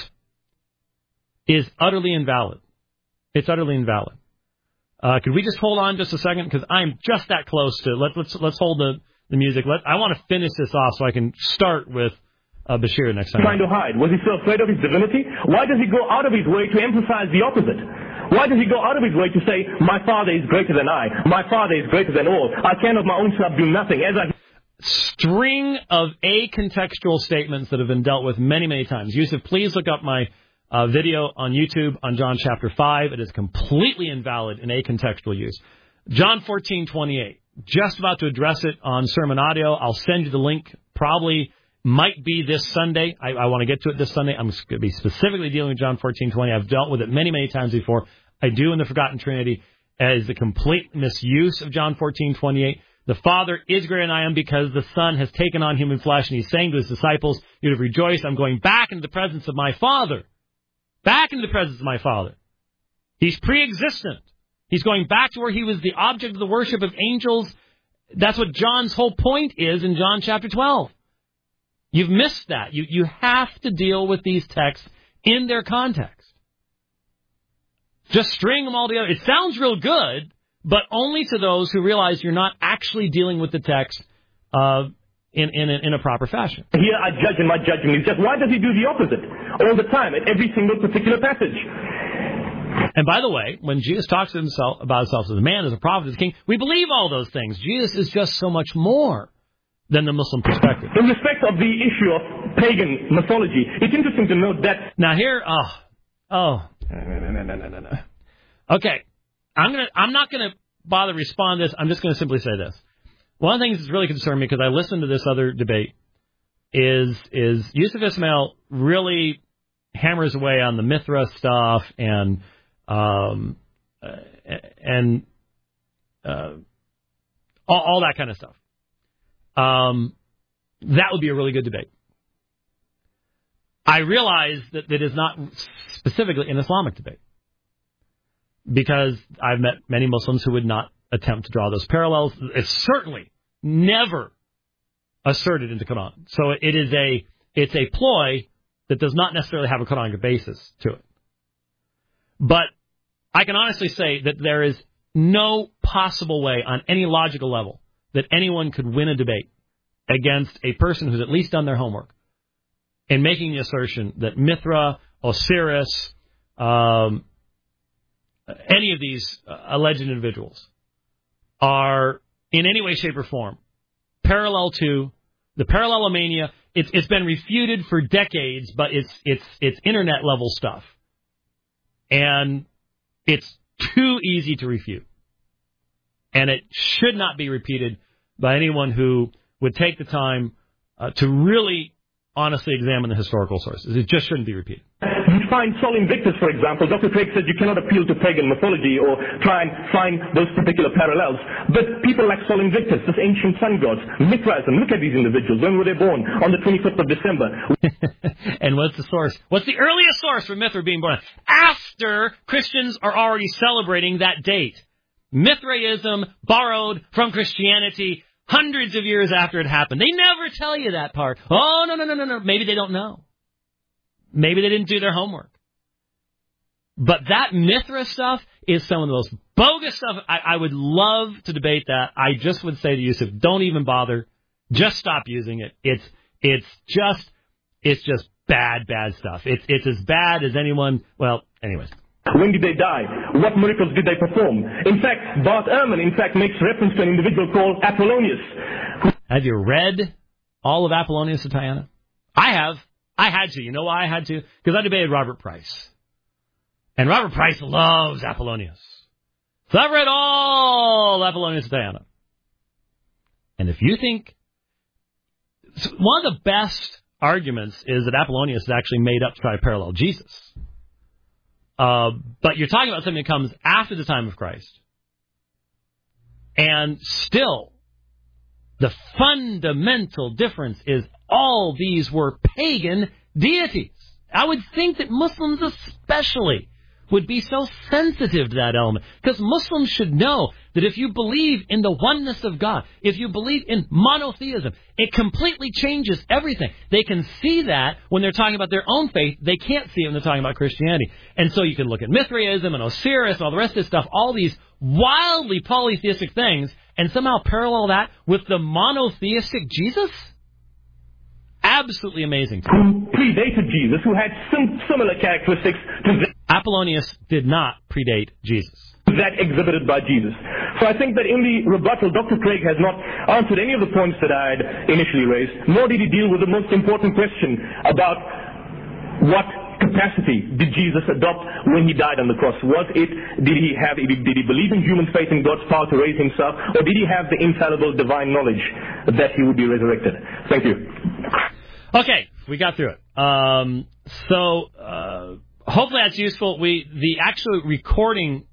is utterly invalid. It's utterly invalid. Could we just hold on just a second? Because I'm just that close to let's hold the music. I want to finish this off so I can start with Bashir next time. Trying to hide. Was he so afraid of his divinity? Why does he go out of his way to emphasize the opposite? Why does he go out of his way to say, my Father is greater than I, my Father is greater than all, I can of my own self do nothing, String of acontextual statements that have been dealt with many, many times. Yusuf, please look up my video on YouTube on John chapter 5. It is completely invalid in acontextual use. John 14:28. Just about to address it on Sermon Audio. I'll send you the link. Probably might be this Sunday. I want to get to it this Sunday. I'm going to be specifically dealing with John 14:20. I've dealt with it many, many times before. I do in the Forgotten Trinity as the complete misuse of John 14:28. The Father is greater than I am because the Son has taken on human flesh, and he's saying to his disciples, you'd have rejoiced, I'm going back into the presence of my Father. Back into the presence of my Father. He's pre-existent. He's going back to where he was the object of the worship of angels. That's what John's whole point is in John chapter 12. You've missed that. You have to deal with these texts in their context. Just string them all together. It sounds real good, but only to those who realize you're not actually dealing with the text in a proper fashion. Here I judge, and my judgment is just, why does he do the opposite all the time at every single particular passage? And by the way, when Jesus talks to himself about himself as a man, as a prophet, as a king, we believe all those things. Jesus is just so much more than the Muslim perspective. In respect of the issue of pagan mythology, it's interesting to note that... Now here, no. Okay, I'm not gonna bother respond to this. I'm just gonna simply say this. One of the things that's really concerned me, because I listened to this other debate, is Yusuf Ismail really hammers away on the Mithra stuff and all that kind of stuff. That would be a really good debate. I realize that it is not specifically an Islamic debate, because I've met many Muslims who would not attempt to draw those parallels. It's certainly never asserted in the Quran. So it's a ploy that does not necessarily have a Quranic basis to it. But I can honestly say that there is no possible way on any logical level that anyone could win a debate against a person who's at least done their homework in making the assertion that Mithra, Osiris, any of these alleged individuals are in any way, shape, or form parallel to the parallelomania. It's been refuted for decades, but it's internet level stuff, and it's too easy to refute, and it should not be repeated by anyone who would take the time to really honestly examine the historical sources. It just shouldn't be repeated. You find Sol Invictus, for example. Dr. Craig says you cannot appeal to pagan mythology or try and find those particular parallels. But people like Sol Invictus, this ancient sun gods, Mithraism, look at these individuals. When were they born? On the 25th of December. And what's the source? What's the earliest source for Mithra being born? After Christians are already celebrating that date. Mithraism borrowed from Christianity hundreds of years after it happened. They never tell you that part. Oh, no. Maybe they don't know. Maybe they didn't do their homework. But that Mithra stuff is some of the most bogus stuff. I would love to debate that. I just would say to Yusuf, don't even bother. Just stop using it. It's just bad stuff. It's as bad as anyone. Well, anyways. When did they die? What miracles did they perform? In fact, Bart Ehrman, makes reference to an individual called Apollonius. Have you read all of Apollonius of Tyana? I have. I had to. You know why I had to? Because I debated Robert Price. And Robert Price loves Apollonius. So I've read all Apollonius of Tyana. And if you think... one of the best arguments is that Apollonius is actually made up to try to parallel Jesus. But you're talking about something that comes after the time of Christ. And still, the fundamental difference is all these were pagan deities. I would think that Muslims especially would be so sensitive to that element. Because Muslims should know that if you believe in the oneness of God, if you believe in monotheism, it completely changes everything. They can see that when they're talking about their own faith. They can't see it when they're talking about Christianity. And so you can look at Mithraism and Osiris and all the rest of this stuff, all these wildly polytheistic things, and somehow parallel that with the monotheistic Jesus? Absolutely amazing. Who predated Jesus, who had similar characteristics to Apollonius did not predate Jesus. That exhibited by Jesus. So I think that in the rebuttal, Dr. Craig has not answered any of the points that I had initially raised, nor did he deal with the most important question about what capacity did Jesus adopt when he died on the cross. Did he believe in human faith in God's power to raise himself, or did he have the infallible divine knowledge that he would be resurrected? Thank you. Okay, we got through it. So hopefully that's useful. The actual recording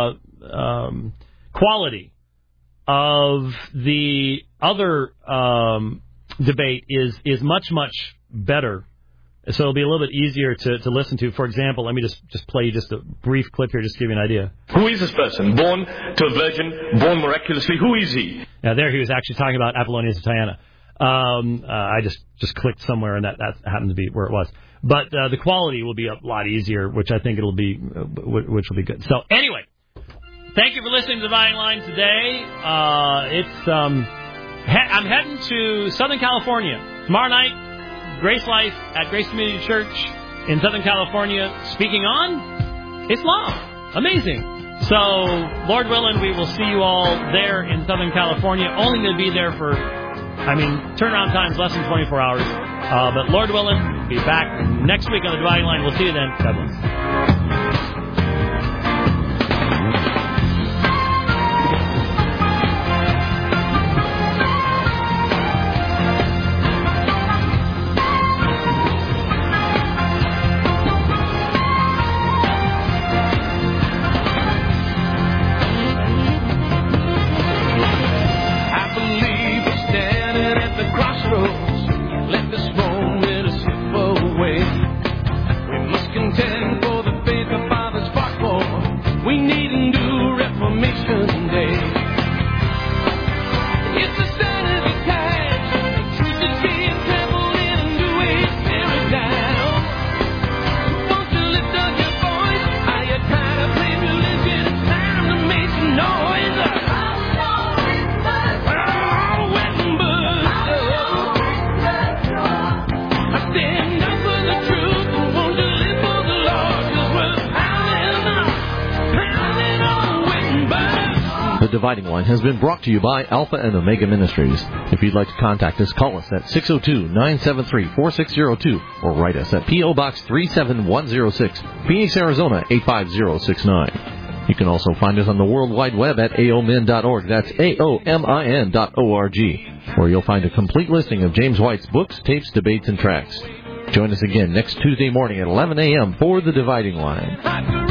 quality of the other debate is much better. So it'll be a little bit easier to listen to. For example, let me just play you just a brief clip here, just to give you an idea. Who is this person? Born to a virgin, born miraculously. Who is he? Now there he was actually talking about Apollonius of Tyana. I just clicked somewhere and that happened to be where it was. But the quality will be a lot easier, which I think it'll be, which will be good. So anyway, thank you for listening to Dividing Line today. I'm heading to Southern California tomorrow night. Grace Life at Grace Community Church in Southern California, speaking on Islam. Amazing. So, Lord willing, we will see you all there in Southern California. Only going to be there for, turnaround time's less than 24 hours. But Lord willing, be back next week on the Dividing Line. We'll see you then. God bless. Let this moment slip away. We must contend for the Dividing Line has been brought to you by Alpha and Omega Ministries. If you'd like to contact us, call us at 602-973-4602 or write us at P.O. Box 37106, Phoenix, Arizona 85069. You can also find us on the World Wide Web at aomin.org. That's aomin.org, where you'll find a complete listing of James White's books, tapes, debates, and tracts. Join us again next Tuesday morning at 11 a.m. for The Dividing Line.